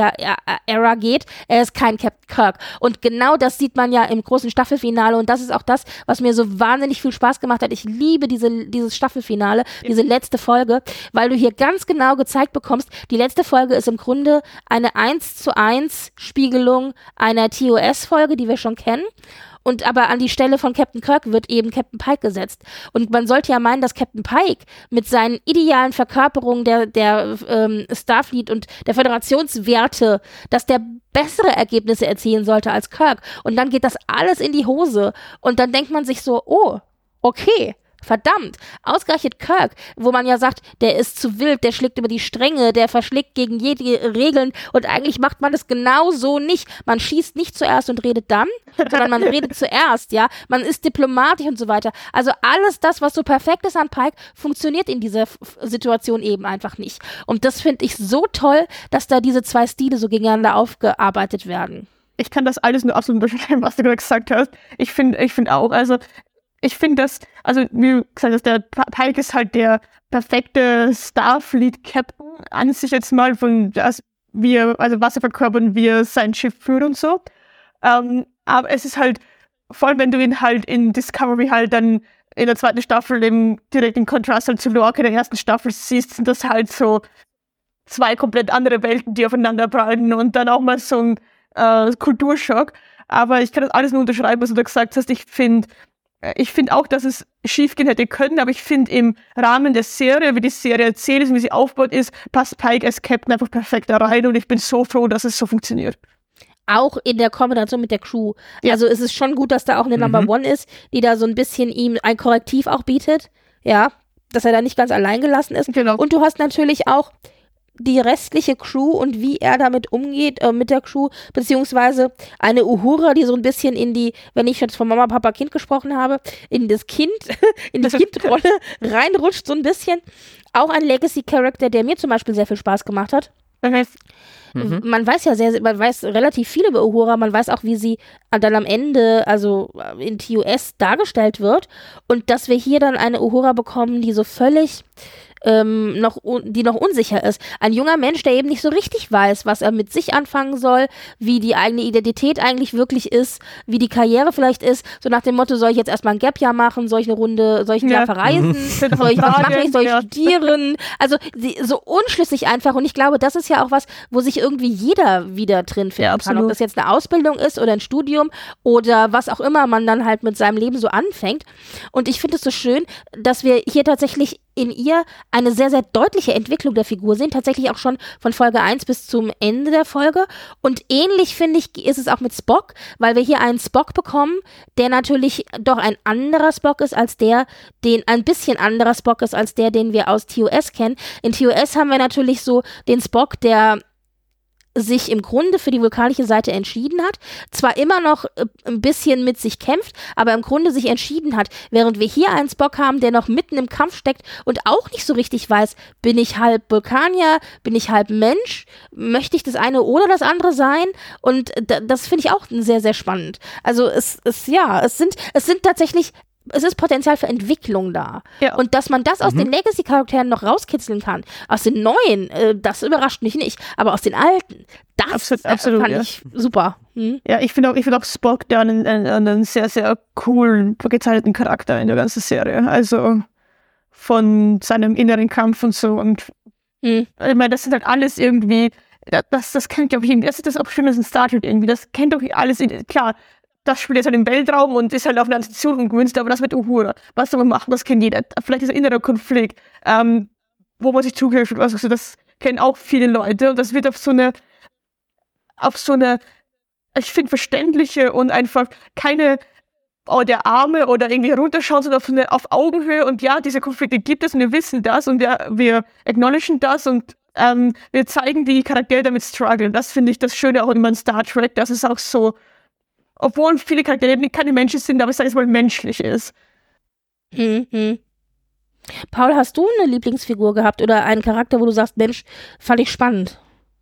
S-Ära geht, er ist kein Captain Kirk. Und genau das sieht man ja im großen Staffelfinale und das ist auch das, was mir so wahnsinnig viel Spaß gemacht hat. Ich liebe diese, dieses Staffelfinale, diese letzte Folge, weil du hier ganz genau gezeigt bekommst, die letzte Folge ist im Grunde eine eins zu eins Spiegelung einer T O S-Folge, die wir schon kennen. Und aber an die Stelle von Captain Kirk wird eben Captain Pike gesetzt. Und man sollte ja meinen, dass Captain Pike mit seinen idealen Verkörperungen der, der ähm, Starfleet und der Föderationswerte, dass der bessere Ergebnisse erzielen sollte als Kirk. Und dann geht das alles in die Hose. Und dann denkt man sich so, oh, okay. Verdammt, ausgerechnet Kirk, wo man ja sagt, der ist zu wild, der schlägt über die Stränge, der verschlägt gegen jede Regeln und eigentlich macht man das genau so nicht. Man schießt nicht zuerst und redet dann, sondern man redet zuerst, ja. Man ist diplomatisch und so weiter. Also alles das, was so perfekt ist an Pike, funktioniert in dieser F- Situation eben einfach nicht. Und das finde ich so toll, dass da diese zwei Stile so gegeneinander aufgearbeitet werden. Ich kann das alles nur absolut unterschreiben, was du gerade gesagt hast. Ich finde ich finde auch, also ich finde das, also wie gesagt, dass der Pike ist halt der perfekte Starfleet-Captain an sich jetzt mal, von das, wie er, also was er verkörpert und wie er sein Schiff führt und so. Ähm, aber es ist halt, vor allem wenn du ihn halt in Discovery halt dann in der zweiten Staffel eben direkt in Kontrast halt zu Lorca in der ersten Staffel siehst, sind das halt so zwei komplett andere Welten, die aufeinander prallen und dann auch mal so ein äh, Kulturschock. Aber ich kann das alles nur unterschreiben, was du da gesagt hast. Ich finde, Ich finde auch, dass es schiefgehen hätte können, aber ich finde im Rahmen der Serie, wie die Serie erzählt ist, wie sie aufgebaut ist, passt Pike als Captain einfach perfekt da rein und ich bin so froh, dass es so funktioniert. Auch in der Kombination mit der Crew. Ja. Also es ist schon gut, dass da auch eine Mhm. Number One ist, die da so ein bisschen ihm ein Korrektiv auch bietet. Ja, dass er da nicht ganz allein gelassen ist. Genau. Und du hast natürlich auch die restliche Crew und wie er damit umgeht, äh, mit der Crew, beziehungsweise eine Uhura, die so ein bisschen in die, wenn ich jetzt von Mama, Papa, Kind gesprochen habe, in das Kind, in die Kindrolle reinrutscht so ein bisschen. Auch ein Legacy-Character, der mir zum Beispiel sehr viel Spaß gemacht hat. Okay. Mhm. Man weiß ja sehr, man weiß relativ viel über Uhura, man weiß auch, wie sie dann am Ende, also in T O S dargestellt wird und dass wir hier dann eine Uhura bekommen, die so völlig ähm, noch, die noch unsicher ist. Ein junger Mensch, der eben nicht so richtig weiß, was er mit sich anfangen soll, wie die eigene Identität eigentlich wirklich ist, wie die Karriere vielleicht ist, so nach dem Motto, soll ich jetzt erstmal ein Gap-Jahr machen, soll ich eine Runde, soll ich ein Ja. Jahr verreisen, soll ich was machen, soll ich Ja. studieren, also die, so unschlüssig einfach und ich glaube, das ist ja auch was, wo sich irgendwie jeder wieder drin finden Ja, kann, absolut. ob das jetzt eine Ausbildung ist oder ein Studium oder was auch immer man dann halt mit seinem Leben so anfängt und ich finde es so schön, dass wir hier tatsächlich in ihr eine sehr, sehr deutliche Entwicklung der Figur sehen, tatsächlich auch schon von Folge eins bis zum Ende der Folge. Und ähnlich, finde ich, ist es auch mit Spock, weil wir hier einen Spock bekommen, der natürlich doch ein anderer Spock ist als der, den ein bisschen anderer Spock ist als der, den wir aus T O S kennen. In T O S haben wir natürlich so den Spock, der sich im Grunde für die vulkanische Seite entschieden hat, zwar immer noch äh, ein bisschen mit sich kämpft, aber im Grunde sich entschieden hat, während wir hier einen Spock haben, der noch mitten im Kampf steckt und auch nicht so richtig weiß, bin ich halb Vulkanier, bin ich halb Mensch, möchte ich das eine oder das andere sein und d- das finde ich auch sehr, sehr spannend. Also es ist, ja, es sind, es sind tatsächlich es ist Potenzial für Entwicklung da. Ja. Und dass man das aus Mhm. den Legacy-Charakteren noch rauskitzeln kann, aus den neuen, äh, das überrascht mich nicht, aber aus den alten, das Absolut, äh, absolut, fand ja. ich super. Hm? Ja, ich finde auch, ich finde auch Spock da einen, einen, einen sehr, sehr coolen, gezeichneten Charakter in der ganzen Serie. Also von seinem inneren Kampf und so. Und Hm. ich meine, das sind halt alles irgendwie, das, das kennt, glaube ich, irgendwie, das ist das auch schön, dass ein Star Trek irgendwie, das kennt doch alles, in, klar, das spielt jetzt halt im Weltraum und ist halt auf eine Institution umgemünzt, aber das mit Uhura. Was soll man machen? Das kennt jeder. Vielleicht ist ein innerer Konflikt. Ähm, wo man sich zugehört fühlt. Also das kennen auch viele Leute und das wird auf so eine, auf so eine, ich finde, verständliche und einfach keine, oh, der Arme oder irgendwie runterschauen, sondern auf, eine, auf Augenhöhe und ja, diese Konflikte gibt es und wir wissen das und wir, wir acknowledgen das und ähm, wir zeigen die Charaktere damit strugglen. Das finde ich das Schöne auch immer in Star Trek, dass es auch so, obwohl viele Charaktere eben keine Menschen sind, aber ich sage es mal menschlich ist. Mhm. Paul, hast du eine Lieblingsfigur gehabt oder einen Charakter, wo du sagst, Mensch, fand ich spannend?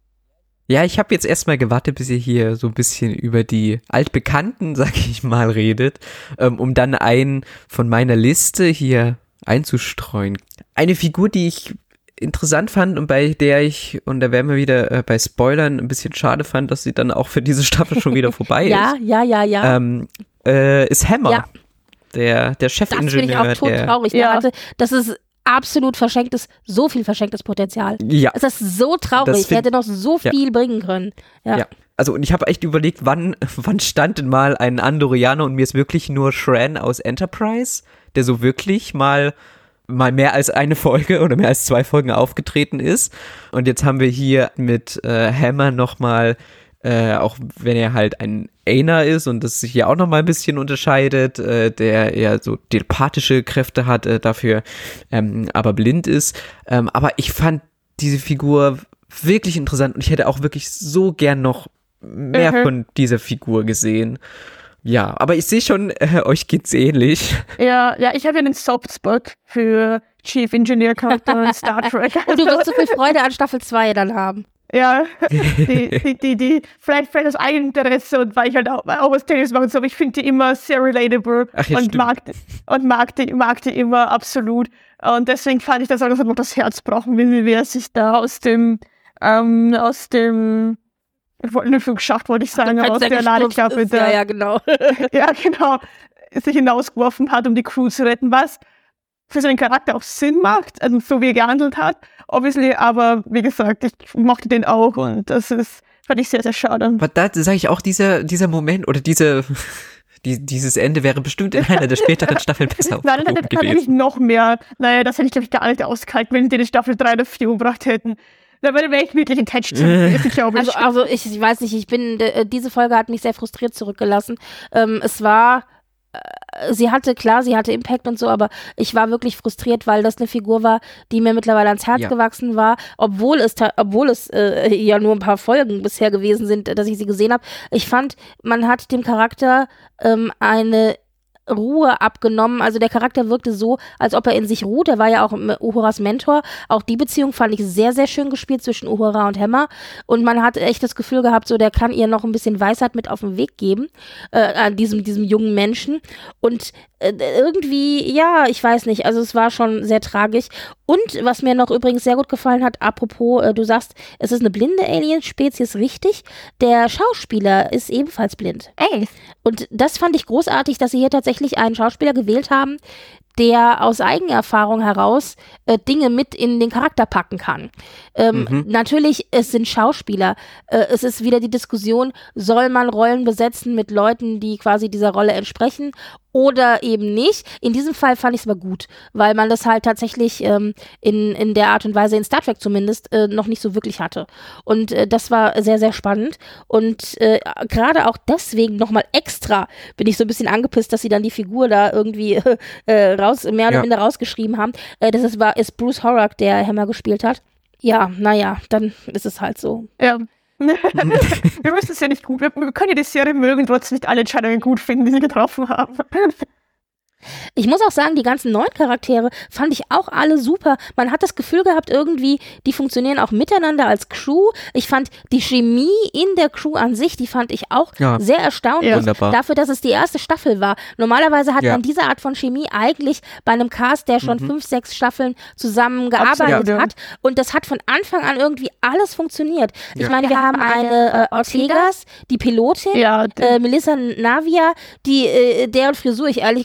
Ja, ich habe jetzt erstmal gewartet, bis ihr hier so ein bisschen über die Altbekannten, sag ich mal, redet, ähm, um dann einen von meiner Liste hier einzustreuen. Eine Figur, die ich interessant fand und bei der ich, und da wären wir wieder äh, bei Spoilern, ein bisschen schade fand, dass sie dann auch für diese Staffel schon wieder vorbei ja, ist. Ja, ja, ja, ja. Ähm, äh, ist Hammer, ja. der, der Chefingenieur. Das finde ich auch tot traurig. Ja. Der hatte, das ist absolut verschenktes, so viel verschenktes Potenzial. Ja. Es ist so traurig, der hätte noch so viel ja. bringen können. Ja. ja. Also und ich habe echt überlegt, wann, wann stand denn mal ein Andorianer und mir ist wirklich nur Shran aus Enterprise, der so wirklich mal mal mehr als eine Folge oder mehr als zwei Folgen aufgetreten ist. Und jetzt haben wir hier mit äh, Hammer nochmal, äh, auch wenn er halt ein Aner ist und das sich hier auch nochmal ein bisschen unterscheidet, äh, der eher so telepathische Kräfte hat, äh, dafür ähm, aber blind ist. Ähm, aber ich fand diese Figur wirklich interessant und ich hätte auch wirklich so gern noch mehr mhm. von dieser Figur gesehen. Ja, aber ich sehe schon, äh, euch geht's ähnlich. Ja, ja, ich habe ja einen Softspot für Chief Engineer Charakter in Star Trek. Und du wirst so viel Freude an Staffel zwei dann haben. Ja, die, die, die, die vielleicht, vielleicht aus Eigeninteresse und weil ich halt auch, auch was Tennis mache und so, aber ich finde die immer sehr relatable Ach, ja, und, mag, und mag, die, mag die immer absolut. Und deswegen fand ich das auch, dass man das Herz brauchen will, wie er sich da aus dem, ähm, aus dem, ich wollte eine Führungsschacht, wollte ich sagen, aber aus der Ladeklappe. Ist, ja, ja, genau. ja, genau. Sich hinausgeworfen hat, um die Crew zu retten, was für seinen Charakter auch Sinn macht, also so wie er gehandelt hat, obviously, aber wie gesagt, ich mochte den auch und das ist, fand ich sehr, sehr schade. Aber da sage ich auch, dieser, dieser Moment oder diese, die, dieses Ende wäre bestimmt in einer der späteren Staffeln besser Nein, dann hätte ich noch mehr, naja, das hätte ich, glaube ich, gar nicht ausgehalten, wenn die in Staffel drei oder vier gebracht hätten. Da wäre ich wirklich enttäuscht, glaube ich. Also, also ich, ich weiß nicht, ich bin, äh, diese Folge hat mich sehr frustriert zurückgelassen. Ähm, es war, äh, sie hatte, klar, sie hatte Impact und so, aber ich war wirklich frustriert, weil das eine Figur war, die mir mittlerweile ans Herz ja. gewachsen war, obwohl es, obwohl es äh, ja nur ein paar Folgen bisher gewesen sind, dass ich sie gesehen habe. Ich fand, man hat dem Charakter ähm, eine Ruhe abgenommen, also der Charakter wirkte so, als ob er in sich ruht, er war ja auch Uhuras Mentor, auch die Beziehung fand ich sehr, sehr schön gespielt zwischen Uhura und Hammer und man hat echt das Gefühl gehabt, so der kann ihr noch ein bisschen Weisheit mit auf den Weg geben, äh, an diesem, diesem jungen Menschen und äh, irgendwie, ja, ich weiß nicht, also es war schon sehr tragisch und was mir noch übrigens sehr gut gefallen hat, apropos, äh, du sagst, es ist eine blinde Alien-Spezies, richtig, der Schauspieler ist ebenfalls blind. Ey. Und das fand ich großartig, dass sie hier tatsächlich einen Schauspieler gewählt haben, der aus Eigenerfahrung heraus äh, Dinge mit in den Charakter packen kann. Ähm, mhm. Natürlich, es sind Schauspieler. Äh, es ist wieder die Diskussion, soll man Rollen besetzen mit Leuten, die quasi dieser Rolle entsprechen oder eben nicht. In diesem Fall fand ich es aber gut, weil man das halt tatsächlich ähm, in, in der Art und Weise, in Star Trek zumindest, äh, noch nicht so wirklich hatte. Und äh, das war sehr, sehr spannend. Und äh, gerade auch deswegen nochmal extra bin ich so ein bisschen angepisst, dass sie dann die Figur da irgendwie äh, raus, mehr oder ja. minder rausgeschrieben haben. Äh, das ist, war, ist Bruce Horak, der Hammer gespielt hat. Ja, naja, dann ist es halt so. Ja. Wir müssen es ja nicht gut, wir, wir können ja die Serie mögen und trotzdem nicht alle Entscheidungen gut finden, die sie getroffen haben. Ich muss auch sagen, die ganzen neuen Charaktere fand ich auch alle super. Man hat das Gefühl gehabt, irgendwie, die funktionieren auch miteinander als Crew. Ich fand die Chemie in der Crew an sich, die fand ich auch ja. sehr erstaunlich. Ja. Dafür, dass es die erste Staffel war. Normalerweise hat ja. man diese Art von Chemie eigentlich bei einem Cast, der schon mhm. fünf, sechs Staffeln zusammengearbeitet Absolut. hat. Und das hat von Anfang an irgendwie alles funktioniert. Ja. Ich meine, wir, wir haben eine äh, Ortegas, die Pilotin, ja, äh, Melissa Navia, die, äh, deren Frisur ich ehrlich gesagt so toll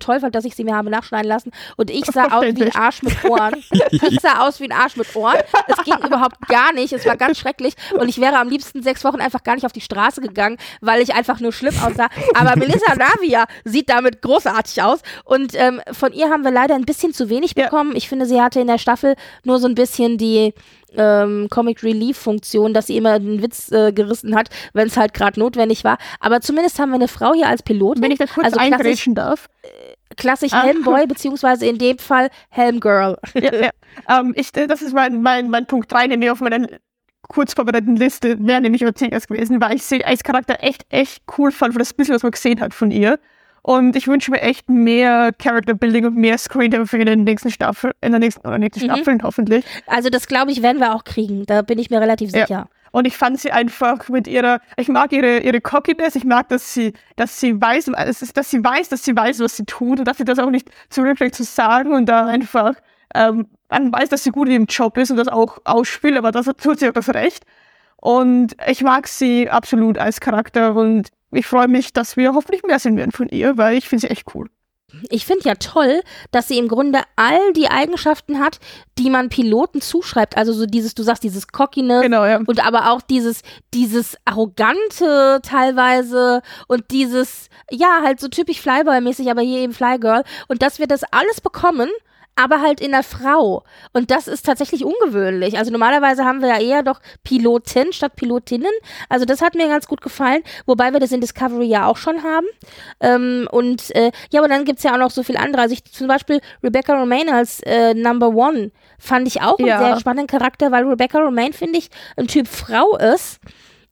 toll fand, dass ich sie mir habe nachschneiden lassen. Und ich sah aus wie ein Arsch mit Ohren. Ich sah aus wie ein Arsch mit Ohren. Es ging überhaupt gar nicht. Es war ganz schrecklich. Und ich wäre am liebsten sechs Wochen einfach gar nicht auf die Straße gegangen, weil ich einfach nur schlimm aussah. Aber Melissa Navia sieht damit großartig aus. Und ähm, von ihr haben wir leider ein bisschen zu wenig bekommen. Ja. Ich finde, sie hatte in der Staffel nur so ein bisschen die ähm, Comic Relief Funktion, dass sie immer einen Witz äh, gerissen hat, wenn es halt gerade notwendig war. Aber zumindest haben wir eine Frau hier als Pilotin. Wenn ich das kurz also eingrätschen darf. Äh, klassisch ah. Helmboy, beziehungsweise in dem Fall Helmgirl. Ja, ja. Um, ich, das ist mein, mein, mein Punkt drei, nämlich auf meiner kurz vorbereiteten Liste, wäre nämlich Ortegas gewesen, weil ich sie als Charakter echt, echt cool fand für das bisschen, was man gesehen hat von ihr. Und ich wünsche mir echt mehr Character Building und mehr Screentime für in der nächsten Staffel, in der nächsten oder nächsten mhm. Staffeln hoffentlich. Also das, glaube ich, werden wir auch kriegen. Da bin ich mir relativ sicher. Ja. Und ich fand sie einfach mit ihrer, ich mag ihre, ihre Cockiness, ich mag, dass sie, dass sie weiß, dass sie weiß, dass sie weiß, was sie tut und dass sie das auch nicht zurücklegt zu sagen und da einfach ähm, man weiß, dass sie gut in ihrem Job ist und das auch ausspielt, aber das tut sie auch das Recht. Und ich mag sie absolut als Charakter und ich freue mich, dass wir hoffentlich mehr sehen werden von ihr, weil ich finde sie echt cool. Ich finde ja toll, dass sie im Grunde all die Eigenschaften hat, die man Piloten zuschreibt. Also so dieses, du sagst, dieses Cockiness genau, ja. und aber auch dieses, dieses Arrogante teilweise und dieses, ja, halt so typisch Flyboy-mäßig, aber hier eben Flygirl. Und dass wir das alles bekommen, aber halt in der Frau. Und das ist tatsächlich ungewöhnlich. Also normalerweise haben wir ja eher doch Pilotin statt Pilotinnen. Also das hat mir ganz gut gefallen, wobei wir das in Discovery ja auch schon haben. Ähm, und äh, ja, aber dann gibt's ja auch noch so viel andere. Also ich zum Beispiel Rebecca Romijn als äh, Number One fand ich auch ja. einen sehr spannenden Charakter, weil Rebecca Romijn, finde ich, ein Typ Frau ist,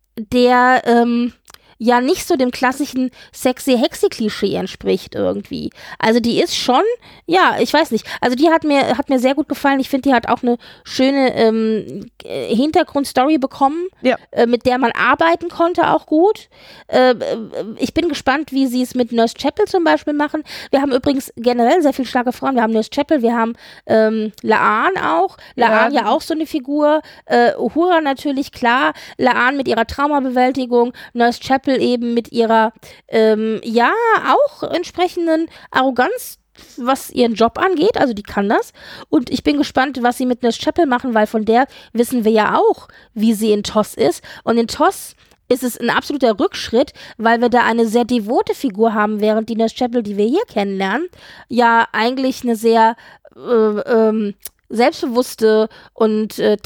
der ähm, ja nicht so dem klassischen sexy-hexy-Klischee entspricht irgendwie. Also die ist schon, ja, ich weiß nicht, also die hat mir hat mir sehr gut gefallen. Ich finde, die hat auch eine schöne ähm, Hintergrundstory bekommen, ja. äh, mit der man arbeiten konnte, auch gut. Äh, ich bin gespannt, wie sie es mit Nurse Chapel zum Beispiel machen. Wir haben übrigens generell sehr viele starke Frauen. Wir haben Nurse Chapel, wir haben ähm, La'an auch. La'an ja. ja auch so eine Figur. Äh, Uhura natürlich, klar. La'an mit ihrer Traumabewältigung. Nurse Chapel eben mit ihrer, ähm, ja, auch entsprechenden Arroganz, was ihren Job angeht, also die kann das. Und ich bin gespannt, was sie mit Nurse Chapel machen, weil von der wissen wir ja auch, wie sie in T O S ist. Und in T O S ist es ein absoluter Rückschritt, weil wir da eine sehr devote Figur haben, während die Nurse Chapel, die wir hier kennenlernen, ja eigentlich eine sehr äh, ähm, selbstbewusste und äh,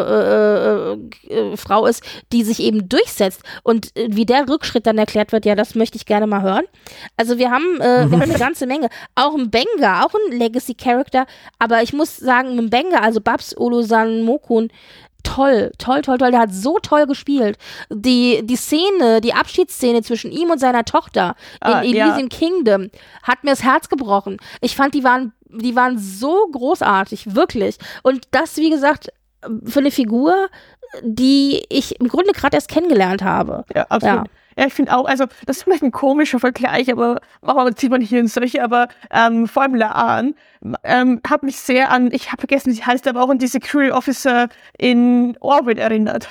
taffe äh, äh, Frau ist, die sich eben durchsetzt. Und äh, wie der Rückschritt dann erklärt wird, ja, das möchte ich gerne mal hören. Also wir haben, äh, wir haben eine ganze Menge. Auch Mbenga, auch ein Legacy-Character, aber ich muss sagen, Mbenga, also Babs Olusanmokun, toll, toll, toll, toll. Der hat so toll gespielt. Die, die Szene, die Abschiedsszene zwischen ihm und seiner Tochter ah, in Elysian ja. Kingdom hat mir das Herz gebrochen. Ich fand, die waren die waren so großartig, wirklich. Und das, wie gesagt, für eine Figur, die ich im Grunde gerade erst kennengelernt habe. Ja, absolut. Ja. Ja, ich finde auch, also das ist vielleicht ein komischer Vergleich, aber warum zieht man hier in solche, aber ähm, vor allem La'an ähm, hat mich sehr an, ich habe vergessen, wie sie heißt, aber auch an die Security Officer in Orbit erinnert.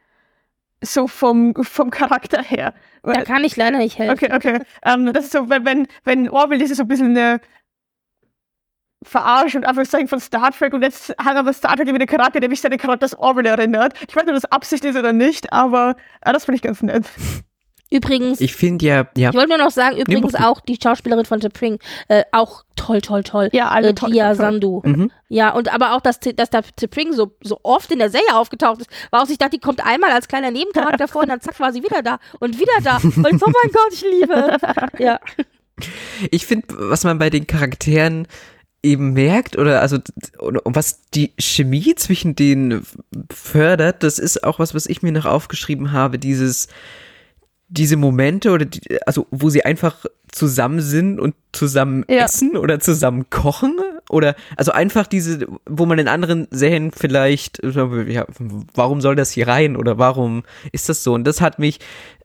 So vom, vom Charakter her. Da kann ich leider nicht helfen. Okay, okay. Ähm, das ist so, wenn, wenn, wenn Orbit ist, ist so ein bisschen eine Verarsch und Anführungszeichen von Star Trek und jetzt hat aber Star Trek wieder Charakter, der mich an den Charakter des Orville erinnert. Ich weiß nicht, ob das Absicht ist oder nicht, aber äh, das finde ich ganz nett. Übrigens, ich finde ja, ja. Ich wollte nur noch sagen, übrigens nee, auch die Schauspielerin von T'Pring, äh, auch toll, toll, toll. Ja, alle äh, toll. Dia Sandu. Mhm. Ja, und aber auch, dass, dass da T'Pring so, so oft in der Serie aufgetaucht ist, war auch, ich dachte, die kommt einmal als kleiner Nebencharakter vor und dann zack, war sie wieder da und wieder da. Und ich so, oh mein Gott, ich liebe. Ja. Ich finde, was man bei den Charakteren eben merkt oder also und was die Chemie zwischen denen fördert, das ist auch was, was ich mir noch aufgeschrieben habe, dieses diese Momente oder die, also wo sie einfach zusammen sind und zusammen ja. essen oder zusammen kochen oder also einfach diese, wo man in anderen Serien vielleicht ja, warum soll das hier rein oder warum ist das so? Und das hat mich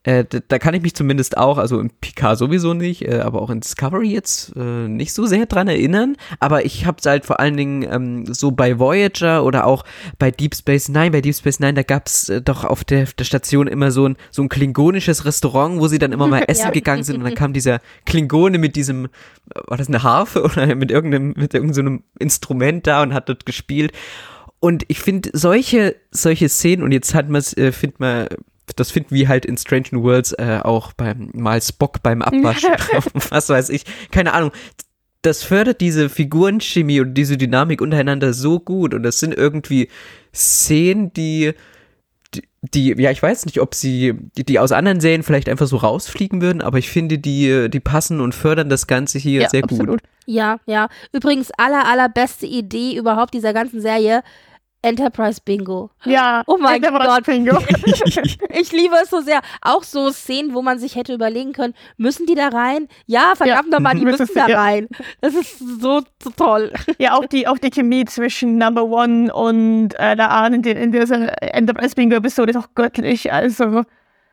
Äh, da, da kann ich mich zumindest auch, also in Picard sowieso nicht, äh, aber auch in Discovery jetzt äh, nicht so sehr dran erinnern. Aber ich habe es halt vor allen Dingen ähm, so bei Voyager oder auch bei Deep Space Nine. Bei Deep Space Nine, da gab's äh, doch auf der, der Station immer so ein, so ein klingonisches Restaurant, wo sie dann immer mal essen Ja. gegangen sind. Und dann kam dieser Klingone mit diesem, war das eine Harfe oder mit irgendeinem, mit irgendeinem so einem Instrument da und hat dort gespielt. Und ich finde solche, solche Szenen, und jetzt hat man es, äh, findet man, das finden wir halt in Strange New Worlds äh, auch beim mal Spock beim Abwaschen, was weiß ich, keine Ahnung. Das fördert diese Figurenchemie und diese Dynamik untereinander so gut, und das sind irgendwie Szenen, die, die, die ja, ich weiß nicht, ob sie, die, die aus anderen Serien vielleicht einfach so rausfliegen würden, aber ich finde, die, die passen und fördern das Ganze hier Ja, sehr absolut. gut. Ja, ja. Übrigens, aller, allerbeste Idee überhaupt dieser ganzen Serie, Enterprise Bingo. Ja, Oh mein der war das Gott. Bingo. Ich liebe es so sehr. Auch so Szenen, wo man sich hätte überlegen können, müssen die da rein? Ja, verdammt Ja. nochmal, die Müssen müssen sie, da ja. rein. Das ist so, so toll. Ja, auch die, auch die Chemie zwischen Number One und äh, der Ahn in, den- in dieser Enterprise Bingo-Episode ist auch göttlich. Also,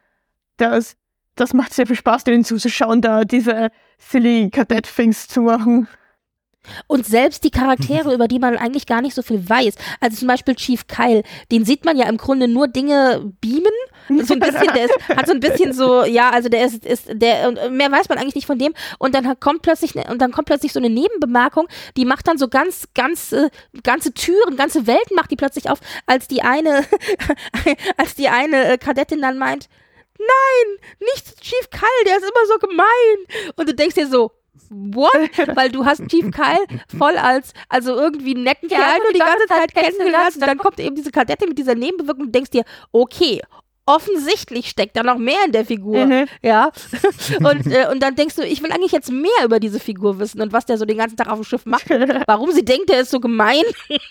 das, das macht sehr viel Spaß, denen zuzuschauen, da diese silly Kadett-Things zu machen. Und selbst die Charaktere, über die man eigentlich gar nicht so viel weiß. Also zum Beispiel Chief Kyle, den sieht man ja im Grunde nur Dinge beamen. So ein bisschen, der ist, hat so ein bisschen so, ja, also der ist, ist der, und mehr weiß man eigentlich nicht von dem. Und dann hat- kommt plötzlich, ne- und dann kommt plötzlich so eine Nebenbemerkung, die macht dann so ganz, ganz, äh, ganze Türen, ganze Welten macht die plötzlich auf, als die eine, als die eine äh, Kadettin dann meint, nein, nicht Chief Kyle, der ist immer so gemein. Und du denkst dir so, what? Weil du hast Chief Kyle voll als, also irgendwie einen netten Kerl nur die ganze Zeit kennengelernt, und dann kommt eben diese Kadette mit dieser Nebenbewirkung und denkst dir, okay, offensichtlich steckt da noch mehr in der Figur, Mhm. ja, und, äh, und dann denkst du, ich will eigentlich jetzt mehr über diese Figur wissen und was der so den ganzen Tag auf dem Schiff macht, warum sie denkt, der ist so gemein.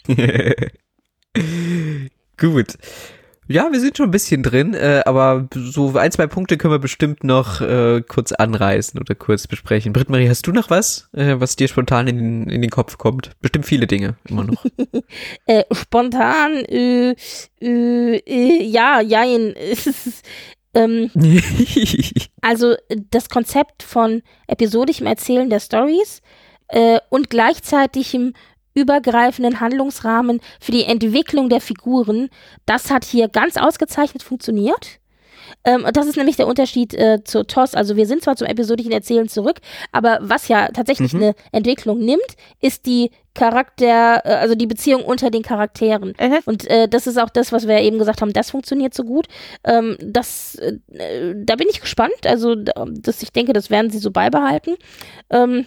Gut. Ja, wir sind schon ein bisschen drin, äh, aber so ein, zwei Punkte können wir bestimmt noch äh, kurz anreißen oder kurz besprechen. Britt-Marie, hast du noch was, äh, was dir spontan in, den- in den Kopf kommt? Bestimmt viele Dinge, immer noch. Äh, spontan, äh, äh, äh, ja, jein, es ist, ähm, also äh, das Konzept von episodischem Erzählen der Stories äh, und gleichzeitigem übergreifenden Handlungsrahmen für die Entwicklung der Figuren, das hat hier ganz ausgezeichnet funktioniert. Ähm, und das ist nämlich der Unterschied äh, zu T O S. Also wir sind zwar zum episodischen Erzählen zurück, aber was ja tatsächlich Mhm. eine Entwicklung nimmt, ist die Charakter, äh, also die Beziehung unter den Charakteren. Mhm. Und äh, das ist auch das, was wir eben gesagt haben, das funktioniert so gut. Ähm, das, äh, da bin ich gespannt. Also da- das, ich denke, das werden sie so beibehalten. Ähm,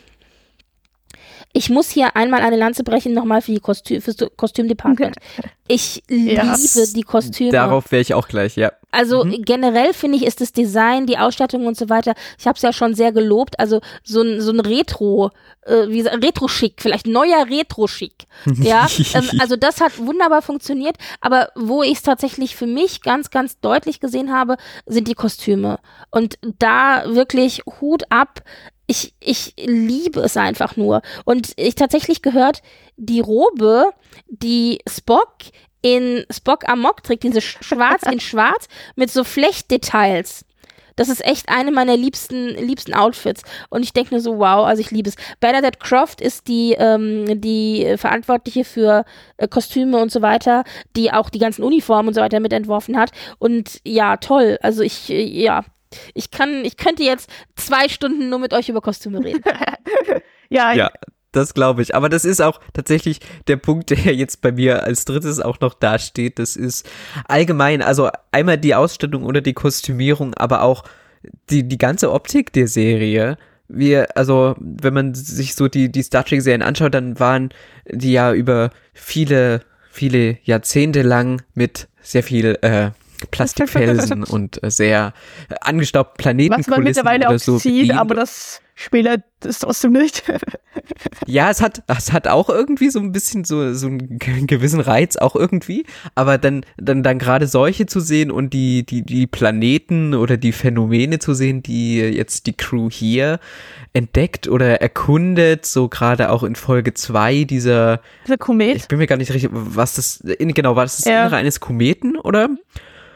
ich muss hier einmal eine Lanze brechen, nochmal für die Kostü fürs Kostümdepartment. Ich liebe Ja. die Kostüme. Darauf wäre ich auch gleich, ja. Also Mhm. generell finde ich, ist das Design, die Ausstattung und so weiter, ich habe es ja schon sehr gelobt, also so ein, so ein Retro, äh, wie gesagt, Retro-Schick, vielleicht neuer Retro-Schick. Ja, ähm, also das hat wunderbar funktioniert, aber wo ich es tatsächlich für mich ganz, ganz deutlich gesehen habe, sind die Kostüme. Und da wirklich Hut ab. Ich, ich liebe es einfach nur. Und ich tatsächlich gehört, die Robe, die Spock in Spock Amok trägt, diese sch- schwarz in schwarz mit so Flechtdetails. Das ist echt eine meiner liebsten, liebsten Outfits. Und ich denke nur so, wow, also ich liebe es. Bernadette Croft ist die, ähm, die Verantwortliche für äh, Kostüme und so weiter, die auch die ganzen Uniformen und so weiter mitentworfen hat. Und ja, toll. Also ich, äh, ja, ich kann, ich könnte jetzt zwei Stunden nur mit euch über Kostüme reden. Ja, Ja, das glaube ich. Aber das ist auch tatsächlich der Punkt, der jetzt bei mir als drittes auch noch dasteht. Das ist allgemein, also einmal die Ausstattung oder die Kostümierung, aber auch die, die ganze Optik der Serie. Wir, also, wenn man sich so die, die Star Trek-Serien anschaut, dann waren die ja über viele, viele Jahrzehnte lang mit sehr viel, äh, Plastikfelsen und äh, sehr äh, angestaubten Planeten. was man mittlerweile auch so sieht, bedient. aber das Spieler das trotzdem nicht. Ja, es hat, es hat auch irgendwie so ein bisschen so, so einen g- gewissen Reiz, auch irgendwie. Aber dann, dann, dann gerade solche zu sehen und die, die, die Planeten oder die Phänomene zu sehen, die jetzt die Crew hier entdeckt oder erkundet, so gerade auch in Folge zwei dieser, Dieser Komet. ich bin mir gar nicht richtig, was das, in, genau, war das das Ja. Innere eines Kometen, oder?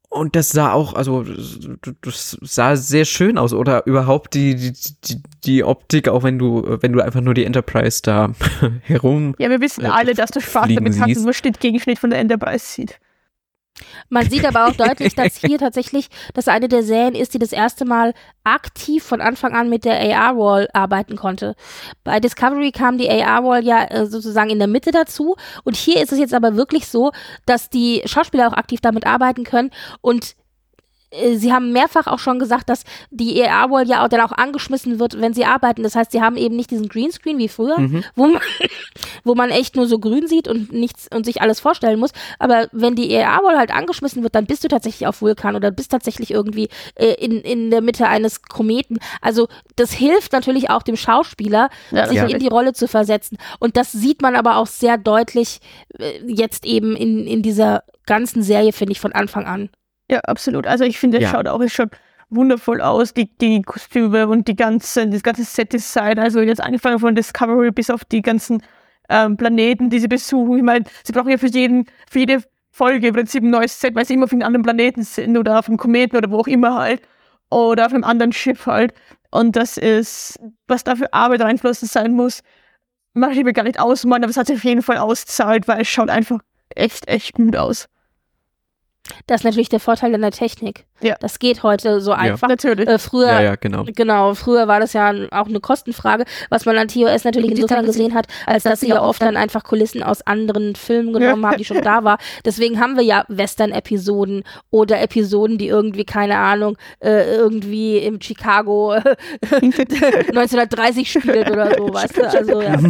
Und das sah auch, also das sah sehr schön aus, oder überhaupt die, die, die, die Optik, auch wenn du, wenn du einfach nur die Enterprise da herum. Ja, wir wissen äh, alle, dass der Spaß damit hat, nur Schnitt gegen Schnitt von der Enterprise sieht. Man sieht aber auch deutlich, dass hier tatsächlich das eine der Serien ist, die das erste Mal aktiv von Anfang an mit der A R-Wall arbeiten konnte. Bei Discovery kam die A R-Wall ja äh, sozusagen in der Mitte dazu und hier ist es jetzt aber wirklich so, dass die Schauspieler auch aktiv damit arbeiten können und sie haben mehrfach auch schon gesagt, dass die A R-Wall ja auch dann auch angeschmissen wird, wenn sie arbeiten. Das heißt, sie haben eben nicht diesen Greenscreen wie früher, mhm. wo man, wo man echt nur so grün sieht und nichts und sich alles vorstellen muss. Aber wenn die A R-Wall halt angeschmissen wird, dann bist du tatsächlich auf Vulkan oder bist tatsächlich irgendwie äh, in, in der Mitte eines Kometen. Also das hilft natürlich auch dem Schauspieler, ja, sich ja. in die Rolle zu versetzen. Und das sieht man aber auch sehr deutlich äh, jetzt eben in, in dieser ganzen Serie, finde ich, von Anfang an. Ja, absolut. Also ich finde, es ja. schaut auch es schaut wundervoll aus, die, die Kostüme und die ganze, das ganze Set-Design. Also jetzt angefangen von Discovery bis auf die ganzen ähm, Planeten, die sie besuchen. Ich meine, sie brauchen ja für, jeden, für jede Folge im Prinzip ein neues Set, weil sie immer auf einem anderen Planeten sind oder auf einem Kometen oder wo auch immer halt. Oder auf einem anderen Schiff halt. Und das ist, was da für Arbeit reinflossen sein muss, mache ich mir gar nicht ausmalen, aber es hat sich auf jeden Fall auszahlt, weil es schaut einfach echt, echt gut aus. Das ist natürlich der Vorteil in der Technik. Ja. Das geht heute so einfach. Ja, natürlich. Äh, früher, ja, ja, genau. genau, früher war das ja auch eine Kostenfrage, was man an T O S natürlich insofern gesehen hat, als dass sie ja oft dann einfach Kulissen aus anderen Filmen genommen ja. haben, die schon da war. Deswegen haben wir ja Western-Episoden oder Episoden, die irgendwie, keine Ahnung, äh, irgendwie im Chicago neunzehnhundertdreißig spielt oder so, weißt du? Also, ja.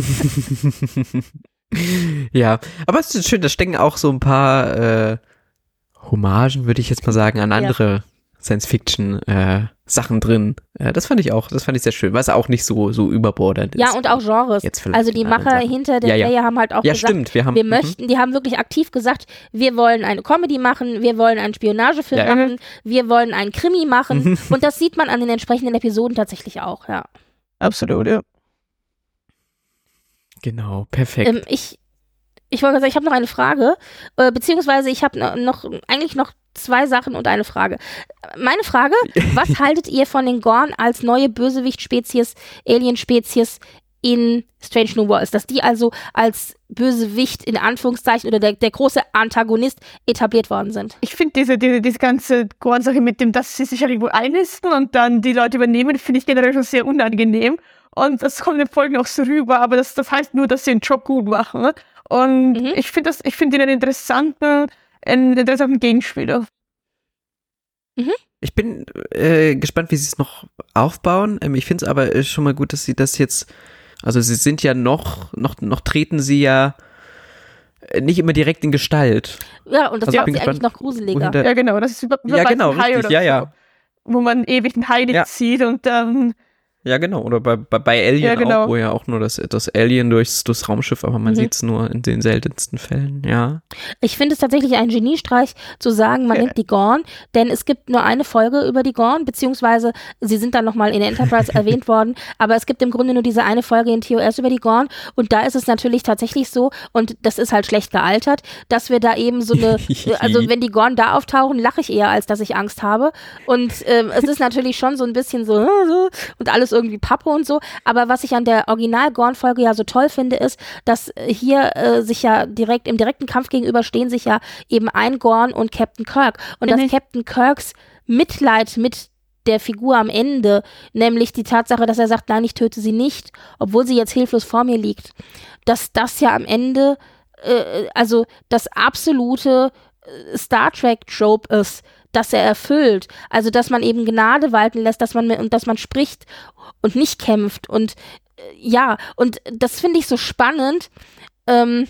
Ja, aber es ist schön, da stecken auch so ein paar äh, Hommagen, würde ich jetzt mal sagen, an andere ja. Science-Fiction-Sachen äh, drin. Äh, das fand ich auch, das fand ich sehr schön, weil es auch nicht so, so überbordert ist. Ja, und auch Genres. Also die Macher hinter der ja, Serie ja. haben halt auch ja, gesagt, stimmt, wir, haben, wir möchten, die haben wirklich aktiv gesagt, wir wollen eine Comedy machen, wir wollen einen Spionagefilm ja. machen, wir wollen einen Krimi machen und das sieht man an den entsprechenden Episoden tatsächlich auch, ja. Absolut, ja. Genau, perfekt. Ähm, ich Ich wollte sagen, ich habe noch eine Frage, äh, beziehungsweise ich habe noch, eigentlich noch zwei Sachen und eine Frage. Meine Frage, was haltet ihr von den Gorn als neue Bösewicht-Spezies, Alien-Spezies in Strange New Worlds? Dass die also als Bösewicht in Anführungszeichen oder der, der große Antagonist etabliert worden sind? Ich finde diese, diese, diese ganze Gorn-Sache mit dem, dass sie sich ja irgendwo einnisten und dann die Leute übernehmen, finde ich generell schon sehr unangenehm. Und das kommt in den Folgen auch so rüber, aber das, das heißt nur, dass sie den Job gut machen. Und mhm. ich finde das, ich finde ihn einen interessanten, einen interessanten Gegenspieler. Mhm. Ich bin äh, gespannt, wie sie es noch aufbauen. Ähm, ich finde es aber schon mal gut, dass sie das jetzt, also sie sind ja noch, noch, noch treten sie ja nicht immer direkt in Gestalt. Ja, und das also macht sie eigentlich noch gruseliger. Ja, genau, das ist über, über ja, genau, Hai richtig, oder ja, so, ja. Wo man ewig einen Hai ja. zieht und dann Ja, genau. Oder bei, bei, bei Alien ja, genau. auch, wo ja auch nur das, das Alien durchs, durchs Raumschiff, aber man mhm. sieht es nur in den seltensten Fällen, ja. Ich finde es tatsächlich ein Geniestreich zu sagen, man ja. nimmt die Gorn, denn es gibt nur eine Folge über die Gorn, beziehungsweise sie sind dann nochmal in der Enterprise erwähnt worden, aber es gibt im Grunde nur diese eine Folge in T O S über die Gorn und da ist es natürlich tatsächlich so, und das ist halt schlecht gealtert, dass wir da eben so eine, also wenn die Gorn da auftauchen, lache ich eher, als dass ich Angst habe und ähm, es ist natürlich schon so ein bisschen so und alles irgendwie Pappe und so, aber was ich an der Original-Gorn-Folge ja so toll finde, ist, dass hier äh, sich ja direkt im direkten Kampf gegenüber stehen sich ja eben ein Gorn und Captain Kirk und mhm. dass Captain Kirks Mitleid mit der Figur am Ende, nämlich die Tatsache, dass er sagt, nein, ich töte sie nicht, obwohl sie jetzt hilflos vor mir liegt, dass das ja am Ende äh, also das absolute Star Trek-Trope ist, dass er erfüllt. Also, dass man eben Gnade walten lässt, dass man und dass man spricht und nicht kämpft. Und äh, ja, und das finde ich so spannend, ähm,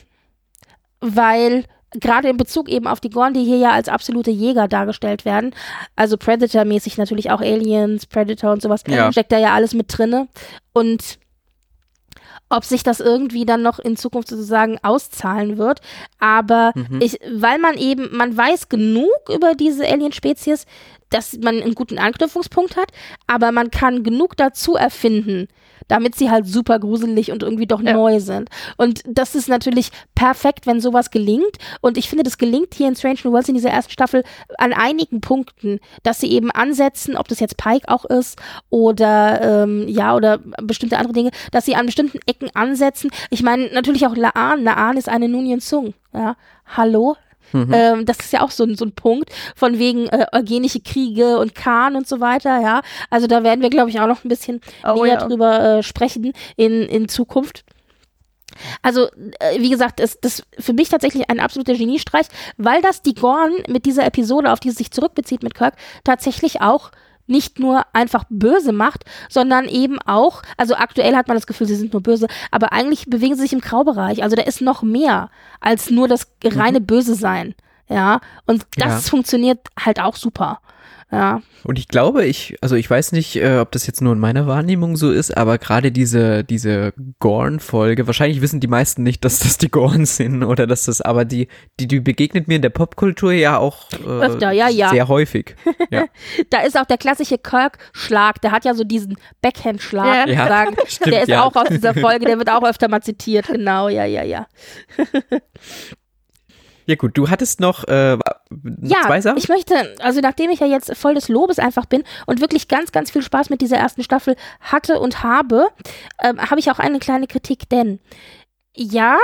weil gerade in Bezug eben auf die Gorn, die hier ja als absolute Jäger dargestellt werden, also Predator-mäßig natürlich auch Aliens, Predator und sowas, ja. steckt da ja alles mit drinne. Und ob sich das irgendwie dann noch in Zukunft sozusagen auszahlen wird. Aber mhm. ich, weil man eben, man weiß genug über diese Alien-Spezies, dass man einen guten Anknüpfungspunkt hat, aber man kann genug dazu erfinden, damit sie halt super gruselig und irgendwie doch ja. neu sind. Und das ist natürlich perfekt, wenn sowas gelingt. Und ich finde, das gelingt hier in Strange New Worlds in dieser ersten Staffel an einigen Punkten, dass sie eben ansetzen, ob das jetzt Pike auch ist oder ähm, ja, oder bestimmte andere Dinge, dass sie an bestimmten Ecken ansetzen. Ich meine, natürlich auch La'an. La'an ist eine Nunien Sung. Ja, hallo? Mhm. Ähm, das ist ja auch so, so ein Punkt von wegen äh, eugenische Kriege und Khan und so weiter, ja. Also da werden wir, glaube ich, auch noch ein bisschen oh, näher ja. drüber äh, sprechen in, in Zukunft. Also, äh, wie gesagt, ist das für mich tatsächlich ein absoluter Geniestreich, weil das die Gorn mit dieser Episode, auf die es sich zurückbezieht mit Kirk, tatsächlich auch nicht nur einfach böse macht, sondern eben auch, also aktuell hat man das Gefühl, sie sind nur böse, aber eigentlich bewegen sie sich im Graubereich. Also da ist noch mehr als nur das reine Böse sein. Ja, und das ja. funktioniert halt auch super. Ja. Und ich glaube, ich, also ich weiß nicht, äh, ob das jetzt nur in meiner Wahrnehmung so ist, aber gerade diese, diese Gorn-Folge, wahrscheinlich wissen die meisten nicht, dass das die Gorn sind oder dass das, aber die, die, die begegnet mir in der Popkultur ja auch äh, öfter, ja, ja. sehr häufig. Ja. Da ist auch der klassische Kirk-Schlag, der hat ja so diesen Backhand-Schlag, ja. sagen. Stimmt, der ist ja. auch aus dieser Folge, der wird auch öfter mal zitiert, genau, ja, ja, ja. Ja gut, du hattest noch äh, ja, zwei Sachen? Ich möchte, also nachdem ich ja jetzt voll des Lobes einfach bin und wirklich ganz, ganz viel Spaß mit dieser ersten Staffel hatte und habe, ähm, habe ich auch eine kleine Kritik, denn ja,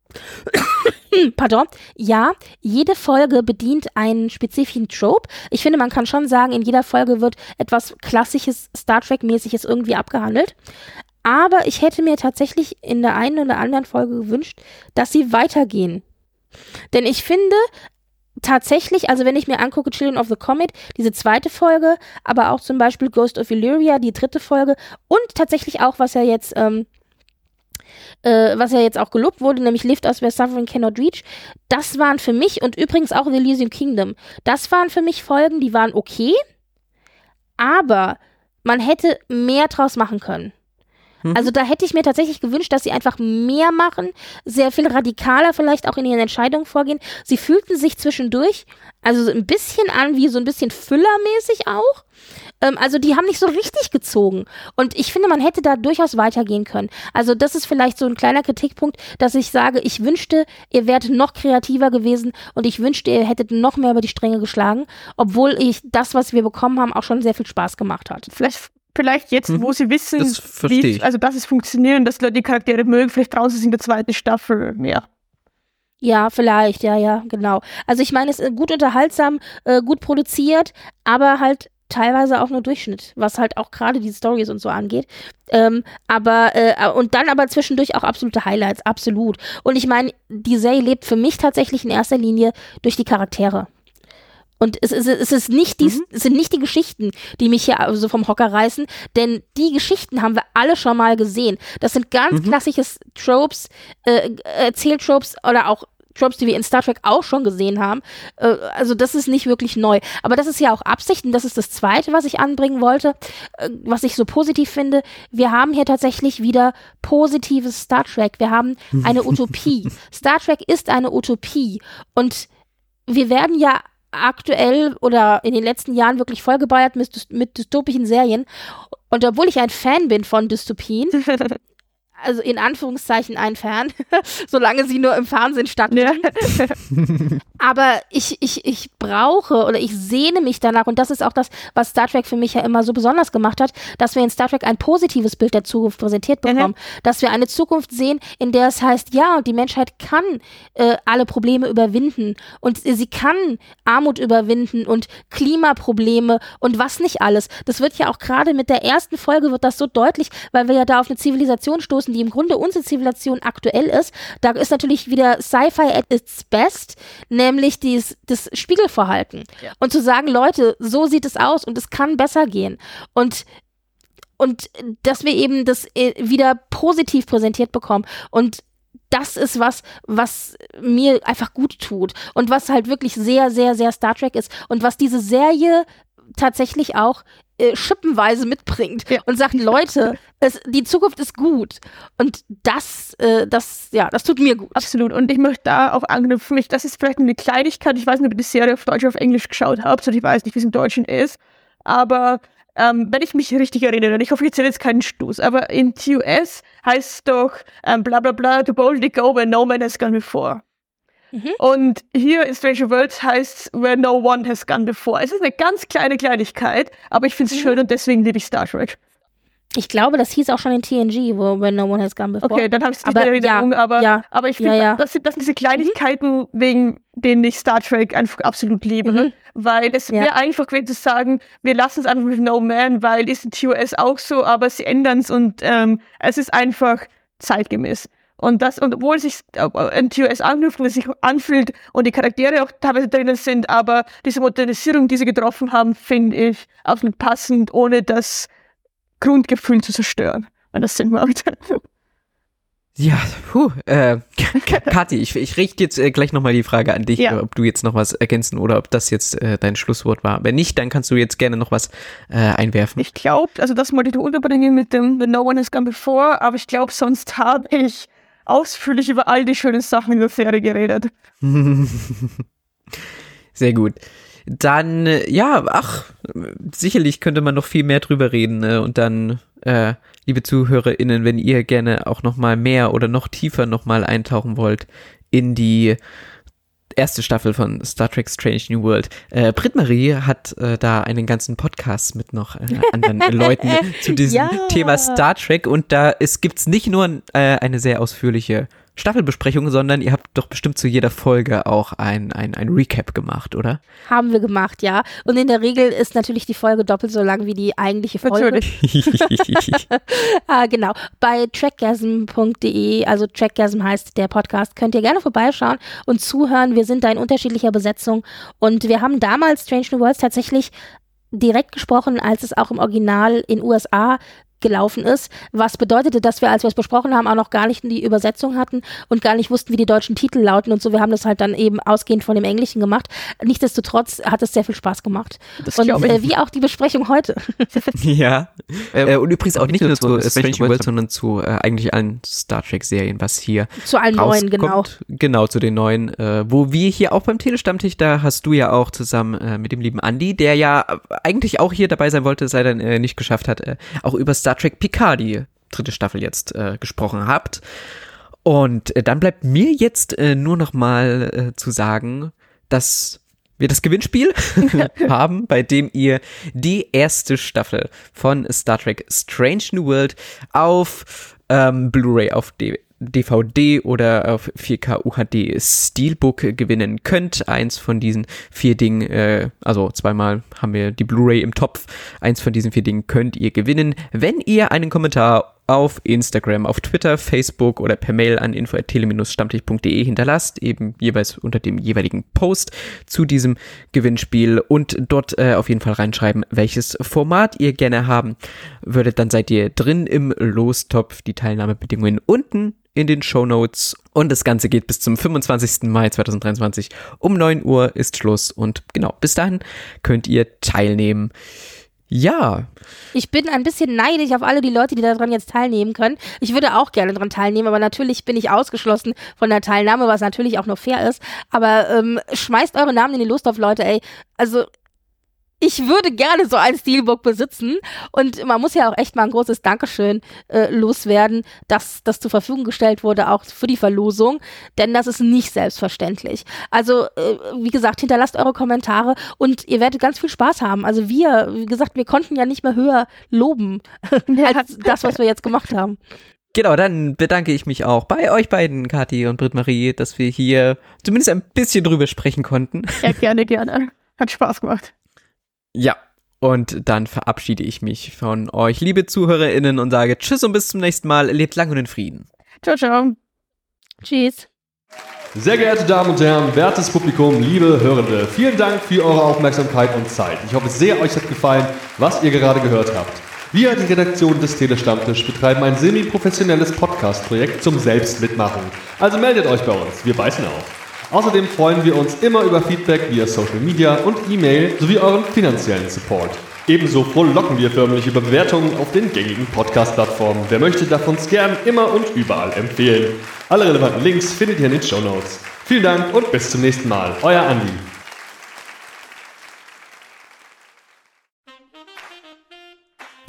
pardon, ja, jede Folge bedient einen spezifischen Trope. Ich finde, man kann schon sagen, in jeder Folge wird etwas klassisches Star Trek-mäßiges irgendwie abgehandelt. Aber ich hätte mir tatsächlich in der einen oder anderen Folge gewünscht, dass sie weitergehen. Denn ich finde tatsächlich, also wenn ich mir angucke Children of the Comet, diese zweite Folge, aber auch zum Beispiel Ghost of Illyria, die dritte Folge und tatsächlich auch, was ja jetzt ähm, äh, was ja jetzt auch gelobt wurde, nämlich Lift Us Where Suffering Cannot Reach, das waren für mich und übrigens auch The Elysium Kingdom, das waren für mich Folgen, die waren okay, aber man hätte mehr draus machen können. Also da hätte ich mir tatsächlich gewünscht, dass sie einfach mehr machen, sehr viel radikaler vielleicht auch in ihren Entscheidungen vorgehen. Sie fühlten sich zwischendurch also so ein bisschen an wie so ein bisschen füllermäßig auch. Ähm, also die haben nicht so richtig gezogen. Und ich finde, man hätte da durchaus weitergehen können. Also das ist vielleicht so ein kleiner Kritikpunkt, dass ich sage, ich wünschte, ihr wärt noch kreativer gewesen und ich wünschte, ihr hättet noch mehr über die Stränge geschlagen, obwohl ich das, was wir bekommen haben, auch schon sehr viel Spaß gemacht hat. Vielleicht Vielleicht jetzt, hm. wo sie wissen, das wie, also dass es funktioniert, dass Leute die Charaktere mögen, vielleicht trauen sie sich in der zweiten Staffel mehr. Ja, vielleicht, ja, ja, genau. Also ich meine, es ist gut unterhaltsam, äh, gut produziert, aber halt teilweise auch nur Durchschnitt, was halt auch gerade die Storys und so angeht. Ähm, aber, äh, und dann aber zwischendurch auch absolute Highlights, absolut. Und ich meine, die Serie lebt für mich tatsächlich in erster Linie durch die Charaktere. Und es, ist, es, ist nicht die, mhm. es sind nicht die Geschichten, die mich hier so vom Hocker reißen, denn die Geschichten haben wir alle schon mal gesehen. Das sind ganz mhm. klassische Tropes, äh, Erzähltropes oder auch Tropes, die wir in Star Trek auch schon gesehen haben. Äh, also das ist nicht wirklich neu. Aber das ist ja auch Absicht und das ist das Zweite, was ich anbringen wollte, äh, was ich so positiv finde. Wir haben hier tatsächlich wieder positives Star Trek. Wir haben eine Utopie. Star Trek ist eine Utopie und wir werden ja aktuell oder in den letzten Jahren wirklich vollgeballert mit, mit dystopischen Serien. Und obwohl ich ein Fan bin von Dystopien, also in Anführungszeichen ein Fan, solange sie nur im Fernsehen stattfinden. Ja. Aber ich, ich, ich brauche oder ich sehne mich danach und das ist auch das, was Star Trek für mich ja immer so besonders gemacht hat, dass wir in Star Trek ein positives Bild der Zukunft präsentiert bekommen. Mhm. Dass wir eine Zukunft sehen, in der es heißt, ja, die Menschheit kann äh, alle Probleme überwinden und äh, sie kann Armut überwinden und Klimaprobleme und was nicht alles. Das wird ja auch gerade mit der ersten Folge wird das so deutlich, weil wir ja da auf eine Zivilisation stoßen, die im Grunde unsere Zivilisation aktuell ist. Da ist natürlich wieder Sci-Fi at its best, nämlich dies, das Spiegelverhalten. Ja. Und zu sagen, Leute, so sieht es aus und es kann besser gehen. Und und dass wir eben das wieder positiv präsentiert bekommen. Und das ist was, was mir einfach gut tut und was halt wirklich sehr, sehr, sehr Star Trek ist und was diese Serie tatsächlich auch äh, schippenweise mitbringt ja. und sagt, Leute, es, die Zukunft ist gut und das, äh, das, ja, das tut mir gut. Absolut und ich möchte da auch anknüpfen, das ist vielleicht eine Kleinigkeit, ich weiß nicht, ob ihr die Serie auf Deutsch oder auf Englisch geschaut habt, also ich weiß nicht, wie es im Deutschen ist, aber ähm, wenn ich mich richtig erinnere, ich hoffe, ich erzähle jetzt keinen Stuß, aber in T O S heißt es doch ähm, bla bla bla, to boldly go where no man has gone before. Mhm. Und hier in Stranger Worlds heißt es where no one has gone before. Es ist eine ganz kleine Kleinigkeit, aber ich finde es mhm. schön und deswegen liebe ich Star Trek. Ich glaube, das hieß auch schon in T N G, wo When No One Has Gone Before. Okay, dann habe ich es nicht in Erinnerung, ja, aber, ja, aber ich finde, ja, ja. das, sind, das sind diese Kleinigkeiten, mhm. wegen denen ich Star Trek einfach absolut liebe. Mhm. Weil es ja. wäre einfach gewesen zu sagen, wir lassen es einfach mit No Man, weil ist in T O S auch so, aber sie ändern es und ähm, es ist einfach zeitgemäß. Und das, und obwohl es sich in T O S anknüpft und es sich anfühlt und die Charaktere auch teilweise drinnen sind, aber diese Modernisierung, die sie getroffen haben, finde ich absolut passend, ohne das Grundgefühl zu zerstören, wenn das Sinn macht. Ja, puh, äh, Kathi, ich, ich richte jetzt äh, gleich nochmal die Frage an dich, ja. ob du jetzt noch was ergänzen oder ob das jetzt äh, dein Schlusswort war. Wenn nicht, dann kannst du jetzt gerne noch was äh, einwerfen. Ich glaube, also das wollte ich unterbringen mit dem When No One Has Gone Before, aber ich glaube, sonst habe ich ausführlich über all die schönen Sachen in der Serie geredet. Sehr gut. Dann, ja, ach, sicherlich könnte man noch viel mehr drüber reden, ne? Und dann, äh, liebe ZuhörerInnen, wenn ihr gerne auch noch mal mehr oder noch tiefer noch mal eintauchen wollt in die erste Staffel von Star Trek Strange New World. Äh, Britt-Marie hat äh, da einen ganzen Podcast mit noch äh, anderen Leuten zu diesem ja. Thema Star Trek und da es gibt's nicht nur äh, eine sehr ausführliche Staffelbesprechung, sondern ihr habt doch bestimmt zu jeder Folge auch ein, ein, ein Recap gemacht, oder? Haben wir gemacht, ja. Und in der Regel ist natürlich die Folge doppelt so lang wie die eigentliche Folge. Natürlich. ah, genau. Bei trackgasm punkt de, also Trackgasm heißt der Podcast, könnt ihr gerne vorbeischauen und zuhören. Wir sind da in unterschiedlicher Besetzung und wir haben damals Strange New Worlds tatsächlich direkt gesprochen, als es auch im Original in U S A gelaufen ist, was bedeutete, dass wir, als wir es besprochen haben, auch noch gar nicht die Übersetzung hatten und gar nicht wussten, wie die deutschen Titel lauten und so. Wir haben das halt dann eben ausgehend von dem Englischen gemacht. Nichtsdestotrotz hat es sehr viel Spaß gemacht. Das und äh, wie auch die Besprechung heute. Ja. Äh, und übrigens auch nicht nur zu äh, Strange New Worlds, sondern zu äh, eigentlich allen Star Trek-Serien, was hier zu allen neuen, genau. Genau, zu den neuen. Äh, wo wir hier auch beim Telestammtisch, da hast du ja auch zusammen äh, mit dem lieben Andi, der ja eigentlich auch hier dabei sein wollte, es leider äh, nicht geschafft hat, äh, auch über Star Trek Picard, die dritte Staffel jetzt äh, gesprochen habt. Und äh, dann bleibt mir jetzt äh, nur noch mal äh, zu sagen, dass wir das Gewinnspiel haben, bei dem ihr die erste Staffel von Star Trek Strange New World auf ähm, Blu-ray, auf D V D oder auf vier K U H D Steelbook gewinnen könnt. Eins von diesen vier Dingen, äh, also zweimal haben wir die Blu-ray im Topf. Eins von diesen vier Dingen könnt ihr gewinnen, wenn ihr einen Kommentar auf Instagram, auf Twitter, Facebook oder per Mail an info at tele dash stammtisch punkt de hinterlasst, eben jeweils unter dem jeweiligen Post zu diesem Gewinnspiel und dort äh, auf jeden Fall reinschreiben, welches Format ihr gerne haben würdet. Dann seid ihr drin im Lostopf. Die Teilnahmebedingungen unten in den Shownotes und das Ganze geht bis zum fünfundzwanzigsten Mai zweitausenddreiundzwanzig. Um neun Uhr ist Schluss und genau, bis dahin könnt ihr teilnehmen. Ja. Ich bin ein bisschen neidisch auf alle die Leute, die daran jetzt teilnehmen können. Ich würde auch gerne daran teilnehmen, aber natürlich bin ich ausgeschlossen von der Teilnahme, was natürlich auch nur fair ist. Aber ähm, schmeißt eure Namen in die Lust auf, Leute, ey. Also ich würde gerne so ein Steelbook besitzen und man muss ja auch echt mal ein großes Dankeschön äh, loswerden, dass das zur Verfügung gestellt wurde, auch für die Verlosung, denn das ist nicht selbstverständlich. Also, äh, wie gesagt, hinterlasst eure Kommentare und ihr werdet ganz viel Spaß haben. Also wir, wie gesagt, wir konnten ja nicht mehr höher loben als das, was wir jetzt gemacht haben. Genau, dann bedanke ich mich auch bei euch beiden, Kathi und Britt-Marie, dass wir hier zumindest ein bisschen drüber sprechen konnten. Ja, gerne, gerne. Hat Spaß gemacht. Ja, und dann verabschiede ich mich von euch, liebe ZuhörerInnen, und sage Tschüss und bis zum nächsten Mal. Lebt lang und in Frieden. Ciao, ciao. Tschüss. Sehr geehrte Damen und Herren, wertes Publikum, liebe Hörende, vielen Dank für eure Aufmerksamkeit und Zeit. Ich hoffe sehr, euch hat gefallen, was ihr gerade gehört habt. Wir, die Redaktion des Telestammtisch, betreiben ein semi-professionelles Podcast-Projekt zum Selbstmitmachen. Also meldet euch bei uns, wir beißen auf. Außerdem freuen wir uns immer über Feedback via Social Media und E-Mail sowie euren finanziellen Support. Ebenso frohlocken wir förmlich über Bewertungen auf den gängigen Podcast-Plattformen. Wer möchte, darf uns gern immer und überall empfehlen. Alle relevanten Links findet ihr in den Shownotes. Vielen Dank und bis zum nächsten Mal. Euer Andi.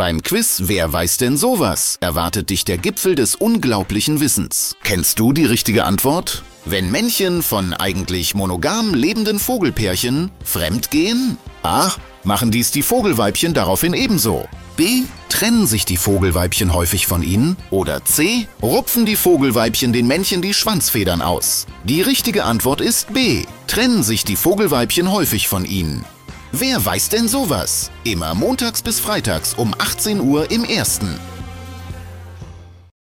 Beim Quiz Wer weiß denn sowas? Erwartet dich der Gipfel des unglaublichen Wissens. Kennst du die richtige Antwort? Wenn Männchen von eigentlich monogam lebenden Vogelpärchen fremdgehen? A. Machen dies die Vogelweibchen daraufhin ebenso? B. Trennen sich die Vogelweibchen häufig von ihnen? Oder C. Rupfen die Vogelweibchen den Männchen die Schwanzfedern aus? Die richtige Antwort ist B. Trennen sich die Vogelweibchen häufig von ihnen. Wer weiß denn sowas? Immer montags bis freitags um achtzehn Uhr im Ersten.